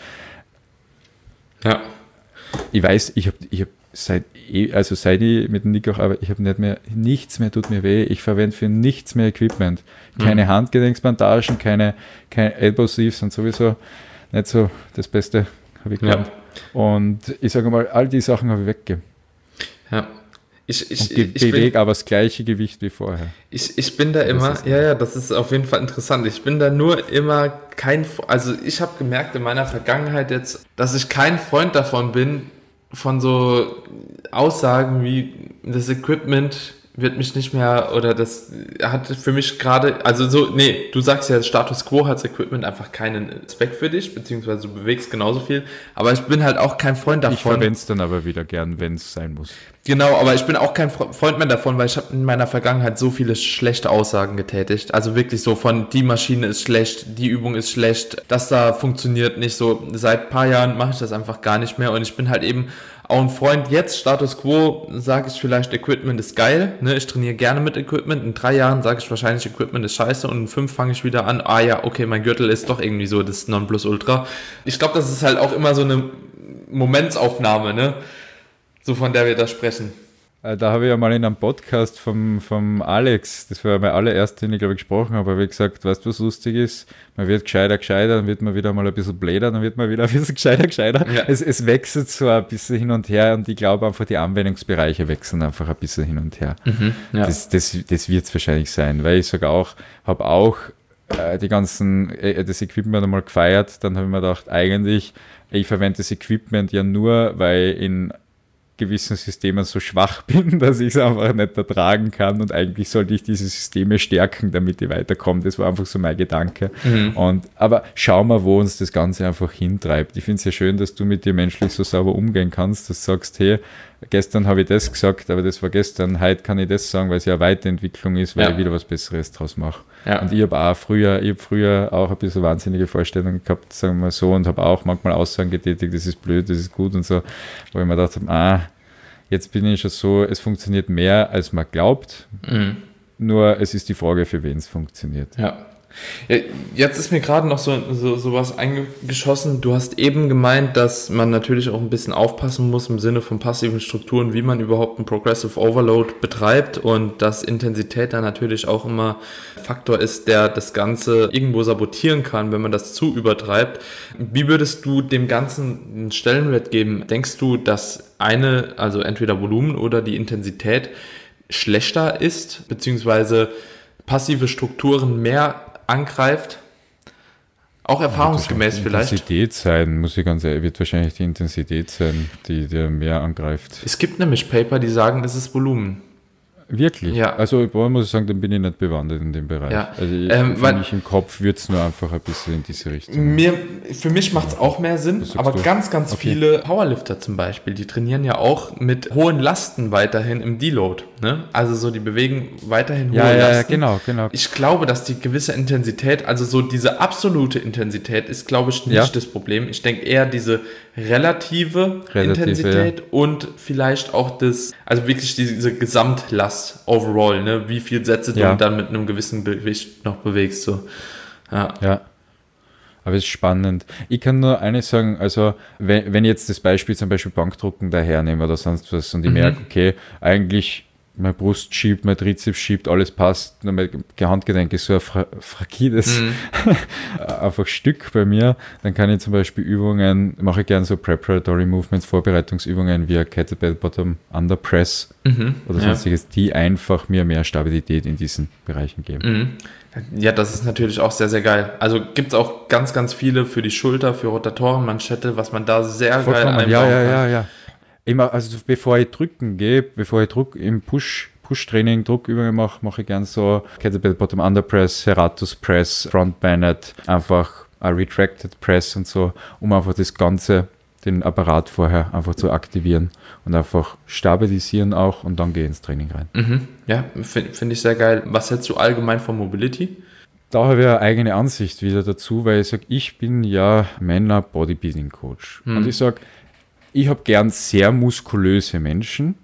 Ja. Ich weiß, ich hab seit ich mit dem Nick auch arbeite, ich habe nichts mehr tut mir weh, ich verwende für nichts mehr Equipment. Keine Handgelenksbandagen, keine Elbow Sleeves und sowieso nicht so das Beste habe ich gelernt. Ja. Und ich sage mal, all die Sachen habe ich weggegeben. Ja. Ich bewege aber das gleiche Gewicht wie vorher. Ich bin da immer, das ist auf jeden Fall interessant. Ich bin da nur immer also ich habe gemerkt in meiner Vergangenheit jetzt, dass ich kein Freund davon bin, von so Aussagen wie das Equipment wird mich nicht mehr, oder das hat für mich gerade, also so, nee, du sagst ja, Status Quo hat das Equipment einfach keinen Zweck für dich, beziehungsweise du bewegst genauso viel, aber ich bin halt auch kein Freund davon. Ich verwende es dann aber wieder gern, wenn es sein muss. Genau, aber ich bin auch kein Freund mehr davon, weil ich habe in meiner Vergangenheit so viele schlechte Aussagen getätigt, also wirklich so von, die Maschine ist schlecht, die Übung ist schlecht, das da funktioniert nicht so, seit ein paar Jahren mache ich das einfach gar nicht mehr und ich bin halt eben auch ein Freund jetzt, Status Quo, sage ich vielleicht, Equipment ist geil, ne? Ich trainiere gerne mit Equipment, in 3 Jahren sage ich wahrscheinlich, Equipment ist scheiße und in 5 fange ich wieder an, okay, mein Gürtel ist doch irgendwie so das Nonplusultra. Ich glaube, das ist halt auch immer so eine Momentsaufnahme, ne? So von der wir da sprechen. Da habe ich ja mal in einem Podcast vom Alex, das war mein allererster, den ich glaube ich gesprochen habe, habe ich gesagt, weißt du, was lustig ist? Man wird gescheiter, dann wird man wieder mal ein bisschen bläder, dann wird man wieder ein bisschen gescheiter. Ja. Es wechselt so ein bisschen hin und her und ich glaube einfach, die Anwendungsbereiche wechseln einfach ein bisschen hin und her. Ja. Das wird es wahrscheinlich sein, weil ich sage auch, habe auch das Equipment einmal gefeiert, dann habe ich mir gedacht, eigentlich, ich verwende das Equipment ja nur, weil in gewissen Systemen so schwach bin, dass ich es einfach nicht ertragen kann und eigentlich sollte ich diese Systeme stärken, damit ich weiterkomme. Das war einfach so mein Gedanke. Aber schauen wir, wo uns das Ganze einfach hintreibt. Ich finde es ja schön, dass du mit dir menschlich so sauber umgehen kannst, dass du sagst, hey, gestern habe ich das gesagt, aber das war gestern, heute kann ich das sagen, weil es ja eine Weiterentwicklung ist, weil ich wieder was Besseres draus mache. Ja. Und ich habe früher auch ein bisschen wahnsinnige Vorstellungen gehabt, sagen wir mal so, und habe auch manchmal Aussagen getätigt, das ist blöd, das ist gut und so, wo ich mir gedacht habe, jetzt bin ich schon so, es funktioniert mehr, als man glaubt, nur es ist die Frage, für wen es funktioniert. Ja. Jetzt ist mir gerade noch so was eingeschossen. Du hast eben gemeint, dass man natürlich auch ein bisschen aufpassen muss im Sinne von passiven Strukturen, wie man überhaupt einen Progressive Overload betreibt und dass Intensität da natürlich auch immer Faktor ist, der das Ganze irgendwo sabotieren kann, wenn man das zu übertreibt. Wie würdest du dem Ganzen einen Stellenwert geben? Denkst du, dass also entweder Volumen oder die Intensität schlechter ist, beziehungsweise passive Strukturen mehr angreift? Auch erfahrungsgemäß vielleicht. Intensität sein, muss ich ganz ehrlich, wird wahrscheinlich die Intensität sein, die mehr angreift. Es gibt nämlich Paper, die sagen, es ist Volumen. Wirklich? Ja. Also muss ich sagen, dann bin ich nicht bewandert in dem Bereich. Ja. Also für mich im Kopf wird es nur einfach ein bisschen in diese Richtung. Für mich macht es auch mehr Sinn, aber ganz viele Powerlifter zum Beispiel, die trainieren ja auch mit hohen Lasten weiterhin im Deload. Ne? Also so, die bewegen weiterhin hohe Lasten. Ja, genau. Ich glaube, dass die gewisse Intensität, also so diese absolute Intensität ist, glaube ich, nicht das Problem. Ich denke eher diese relative Intensität und vielleicht auch also wirklich diese Gesamtlast overall, ne? Wie viel Sätze du dann mit einem gewissen Gewicht noch bewegst. So. Ja. Aber es ist spannend. Ich kann nur eines sagen, also wenn ich jetzt das Beispiel zum Beispiel Bankdrucken dahernehmen oder sonst was und ich merke, okay, eigentlich meine Brust schiebt, mein Trizeps schiebt, alles passt, nur mein Handgelenk ist so ein fragiles einfach Stück bei mir, dann kann ich zum Beispiel Übungen, mache ich gerne so Preparatory Movements, Vorbereitungsübungen wie Kettlebell Bottom Under Press oder sonstiges, die einfach mir mehr Stabilität in diesen Bereichen geben. Ja, das ist natürlich auch sehr, sehr geil. Also gibt es auch ganz, ganz viele für die Schulter, für Rotatoren, Manschette, was man da sehr geil einbauen kann. Ja. Immer, also bevor ich drücken gehe, im Push-Training Druckübungen mache ich gern so Kettlebell Bottom Under Press, Serratus Press, Front Bayonet, einfach ein Retracted Press und so, um einfach das Ganze, den Apparat vorher einfach zu aktivieren und einfach stabilisieren auch und dann gehe ich ins Training rein. Ja, finde ich sehr geil. Was hältst du allgemein von Mobility? Da habe ich eine eigene Ansicht wieder dazu, weil ich sage, ich bin ja Männer-Bodybuilding-Coach. Und ich sage, ich habe gern sehr muskulöse Menschen,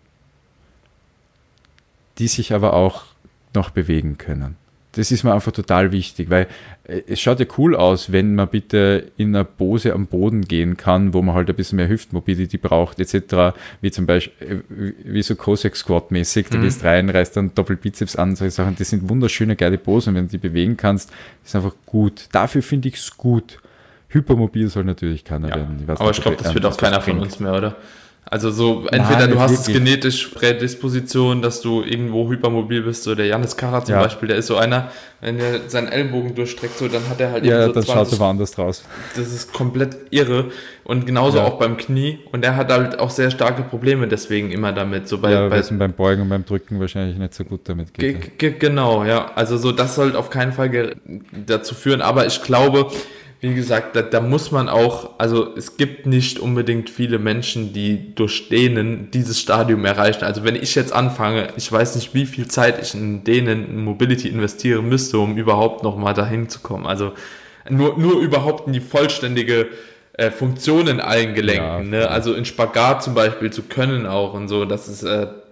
die sich aber auch noch bewegen können. Das ist mir einfach total wichtig, weil es schaut ja cool aus, wenn man bitte in einer Pose am Boden gehen kann, wo man halt ein bisschen mehr Hüftmobility braucht, etc., wie zum Beispiel wie so Cossack-Squat-mäßig, du gehst rein, reißt dann Doppelbizeps an, solche Sachen, das sind wunderschöne, geile Posen, wenn du die bewegen kannst, ist einfach gut. Dafür finde ich es gut. Hypermobil soll natürlich keiner werden. Aber ich glaube, das wird auch keiner von uns mehr, oder? Also so, entweder du hast es genetisch Prädisposition, dass du irgendwo hypermobil bist, so der Janis Karra zum Beispiel, der ist so einer, wenn er seinen Ellenbogen durchstreckt, so, dann hat er halt so dann 20, schaut er woanders raus. Das ist komplett irre und genauso auch beim Knie und er hat halt auch sehr starke Probleme deswegen immer damit. So weil es beim Beugen und beim Drücken wahrscheinlich nicht so gut damit geht. Genau, ja, also so das sollte auf keinen Fall dazu führen, aber ich glaube, wie gesagt, da muss man auch, also es gibt nicht unbedingt viele Menschen, die durch Dehnen dieses Stadium erreichen. Also wenn ich jetzt anfange, ich weiß nicht, wie viel Zeit ich in Dehnen, in Mobility investieren müsste, um überhaupt nochmal dahin zu kommen. Also nur überhaupt in die vollständige Funktion in allen Gelenken, ne? Also in Spagat zum Beispiel zu können auch und so, das ist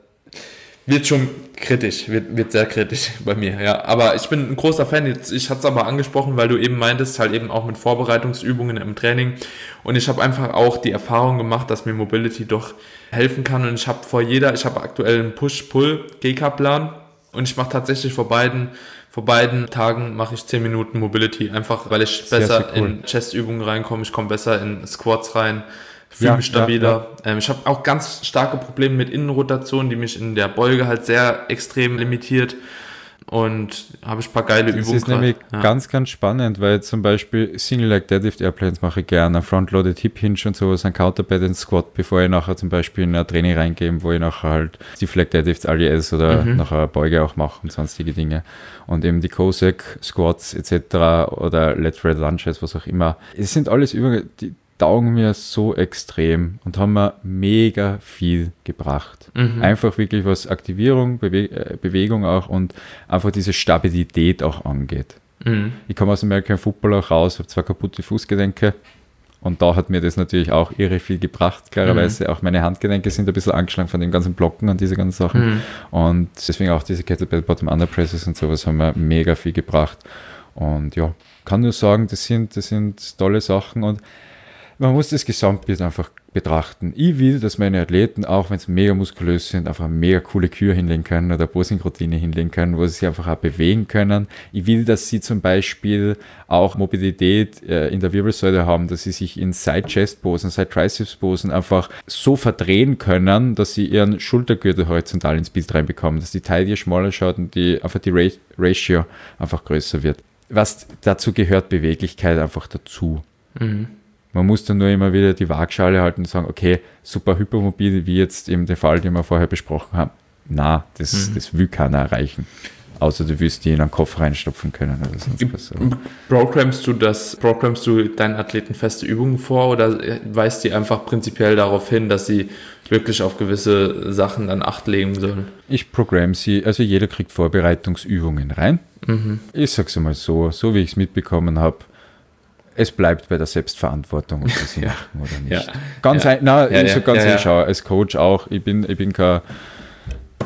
wird schon kritisch, wird sehr kritisch bei mir, ja. Aber ich bin ein großer Fan, ich hatte es aber angesprochen, weil du eben meintest, halt eben auch mit Vorbereitungsübungen im Training. Und ich habe einfach auch die Erfahrung gemacht, dass mir Mobility doch helfen kann. Und ich habe ich habe aktuell einen Push-Pull-GK-Plan und ich mache tatsächlich vor beiden Tagen mache ich 10 Minuten Mobility, einfach weil ich besser in Chest-Übungen reinkomme, ich komme besser in Squats rein. Fühle mich stabiler. Ja. Ich habe auch ganz starke Probleme mit Innenrotation, die mich in der Beuge halt sehr extrem limitiert. Und habe ich ein paar geile Übungen. Das ist nämlich ganz, ganz spannend, weil zum Beispiel Single Leg Deadlift Airplanes mache ich gerne, Front-Loaded Hip Hinge und sowas, ein Counterband und Squat, bevor ich nachher zum Beispiel in ein Training reingehe, wo ich nachher halt die Flag Deadlifts ALS oder nachher Beuge auch mache und sonstige Dinge. Und eben die Cossack Squats etc. oder Lateral Lunges, was auch immer. Es sind alles Übungen, die taugen mir so extrem und haben mir mega viel gebracht. Einfach wirklich was Aktivierung, Bewegung auch und einfach diese Stabilität auch angeht. Ich komme aus American Football auch raus, habe 2 kaputte Fußgelenke und da hat mir das natürlich auch irre viel gebracht, klarerweise. Auch meine Handgelenke sind ein bisschen angeschlagen von dem ganzen Blocken und diese ganzen Sachen. Und deswegen auch diese Kettlebell Bottom Under Presses und sowas haben mir mega viel gebracht. Und ja, kann nur sagen, das sind tolle Sachen und man muss das Gesamtbild einfach betrachten. Ich will, dass meine Athleten, auch wenn sie mega muskulös sind, einfach eine mega coole Kür hinlegen können oder Posing-Routine hinlegen können, wo sie sich einfach auch bewegen können. Ich will, dass sie zum Beispiel auch Mobilität in der Wirbelsäule haben, dass sie sich in Side-Chest-Posen, Side-Triceps-Posen einfach so verdrehen können, dass sie ihren Schultergürtel horizontal ins Bild reinbekommen, dass die Taille schmaler schaut und die Ratio einfach größer wird. Was dazu gehört, Beweglichkeit einfach dazu. Man muss dann nur immer wieder die Waagschale halten und sagen, okay, super hypermobil, wie jetzt eben der Fall, den wir vorher besprochen haben. Na, das will keiner erreichen. Außer du willst die in einen Kopf reinstopfen können oder sonst was. Programmst du deinen Athleten feste Übungen vor oder weist die einfach prinzipiell darauf hin, dass sie wirklich auf gewisse Sachen dann Acht legen sollen? Ich programme sie, also jeder kriegt Vorbereitungsübungen rein. Ich sag's einmal so wie ich es mitbekommen habe, es bleibt bei der Selbstverantwortung, ob sie machen oder nicht. Ganz ehrlich, schau, als Coach auch, ich bin kein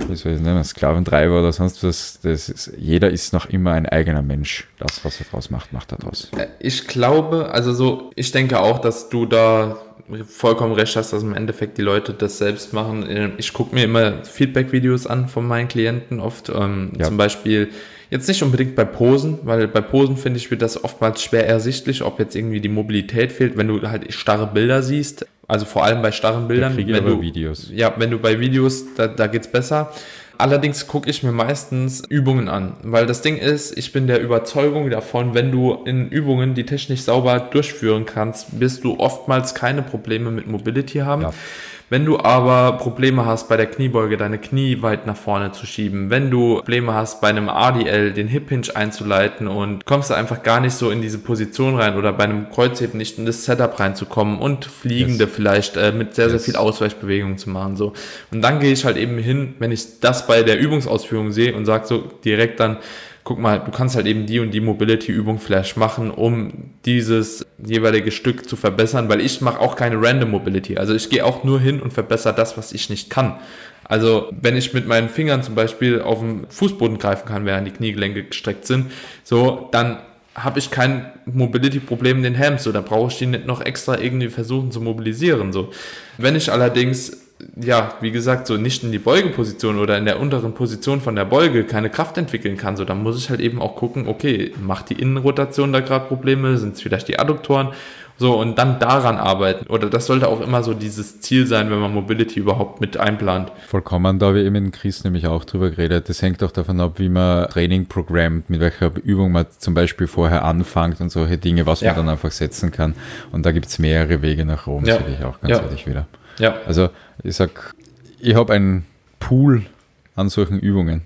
wie soll ich es nennen, Sklaventreiber oder sonst was, jeder ist noch immer ein eigener Mensch. Das, was er draus macht, macht er draus. Ich glaube, ich denke auch, dass du da vollkommen recht hast, dass im Endeffekt die Leute das selbst machen. Ich gucke mir immer Feedback-Videos an von meinen Klienten oft, zum Beispiel jetzt nicht unbedingt bei Posen, weil bei Posen, finde ich, wird das oftmals schwer ersichtlich, ob jetzt irgendwie die Mobilität fehlt, wenn du halt starre Bilder siehst, also vor allem bei starren Bildern. Videos. Ja, wenn du bei Videos, da geht's besser. Allerdings gucke ich mir meistens Übungen an, weil das Ding ist, ich bin der Überzeugung davon, wenn du in Übungen die technisch sauber durchführen kannst, wirst du oftmals keine Probleme mit Mobility haben. Ja. Wenn du aber Probleme hast, bei der Kniebeuge deine Knie weit nach vorne zu schieben, wenn du Probleme hast, bei einem ADL den Hip Hinge einzuleiten und kommst du einfach gar nicht so in diese Position rein oder bei einem Kreuzheben nicht in das Setup reinzukommen und Fliegende vielleicht mit sehr, sehr viel Ausweichbewegung zu machen. So. Und dann gehe ich halt eben hin, wenn ich das bei der Übungsausführung sehe und sage so direkt dann, guck mal, du kannst halt eben die und die Mobility-Übung vielleicht machen, um dieses jeweilige Stück zu verbessern, weil ich mache auch keine Random Mobility. Also ich gehe auch nur hin und verbessere das, was ich nicht kann. Also wenn ich mit meinen Fingern zum Beispiel auf dem Fußboden greifen kann, während die Kniegelenke gestreckt sind, so, dann habe ich kein Mobility-Problem in den Hams, so, da brauche ich die nicht noch extra irgendwie versuchen zu mobilisieren, so. Wenn ich allerdings ja, wie gesagt, so nicht in die Beugeposition oder in der unteren Position von der Beuge keine Kraft entwickeln kann, so, dann muss ich halt eben auch gucken, okay, macht die Innenrotation da gerade Probleme, sind es vielleicht die Adduktoren, so, und dann daran arbeiten. Oder das sollte auch immer so dieses Ziel sein, wenn man Mobility überhaupt mit einplant. Vollkommen, da habe ich eben mit Chris nämlich auch drüber geredet. Das hängt auch davon ab, wie man Training programmt, mit welcher Übung man zum Beispiel vorher anfängt und solche Dinge, was man dann einfach setzen kann. Und da gibt es mehrere Wege nach Rom, sage ich auch ganz ehrlich wieder. Ja. Also ich sag, ich habe einen Pool an solchen Übungen,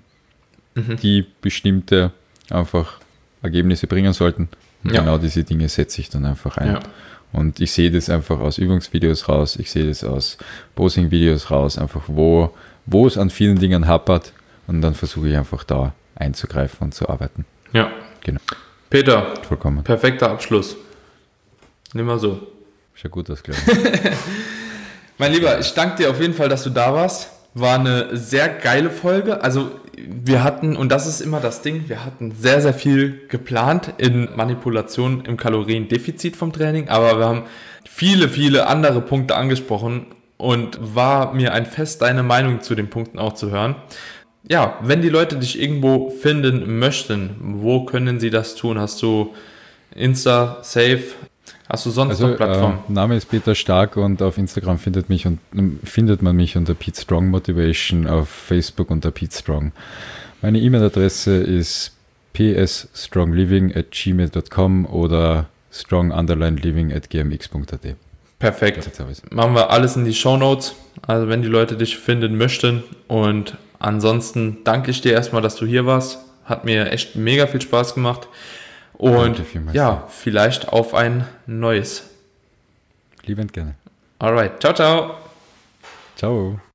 die bestimmte einfach Ergebnisse bringen sollten. Und genau diese Dinge setze ich dann einfach ein. Ja. Und ich sehe das einfach aus Übungsvideos raus, ich sehe das aus Posing-Videos raus, einfach wo es an vielen Dingen hapert, und dann versuche ich einfach da einzugreifen und zu arbeiten. Ja. Genau. Peter, vollkommen. Perfekter Abschluss. Nimm mal so. Ist ja gut, das glaube ich. Mein Lieber, ich danke dir auf jeden Fall, dass du da warst. War eine sehr geile Folge. Also wir hatten, und das ist immer das Ding, wir hatten sehr, sehr viel geplant in Manipulation im Kaloriendefizit vom Training, aber wir haben viele, viele andere Punkte angesprochen und war mir ein Fest, deine Meinung zu den Punkten auch zu hören. Ja, wenn die Leute dich irgendwo finden möchten, wo können sie das tun? Hast du Insta, Safe? Hast du sonst noch Plattformen? Name ist Peter Stark und auf Instagram findet man mich unter Pete Strong Motivation, auf Facebook unter Pete Strong. Meine E-Mail-Adresse ist psstrongliving@gmail.com oder strong_living@gmx.at. Perfekt. Machen wir alles in die Shownotes, also wenn die Leute dich finden möchten. Und ansonsten danke ich dir erstmal, dass du hier warst. Hat mir echt mega viel Spaß gemacht. Und ja, vielleicht auf ein neues. Liebend gerne. Alright, ciao, ciao. Ciao.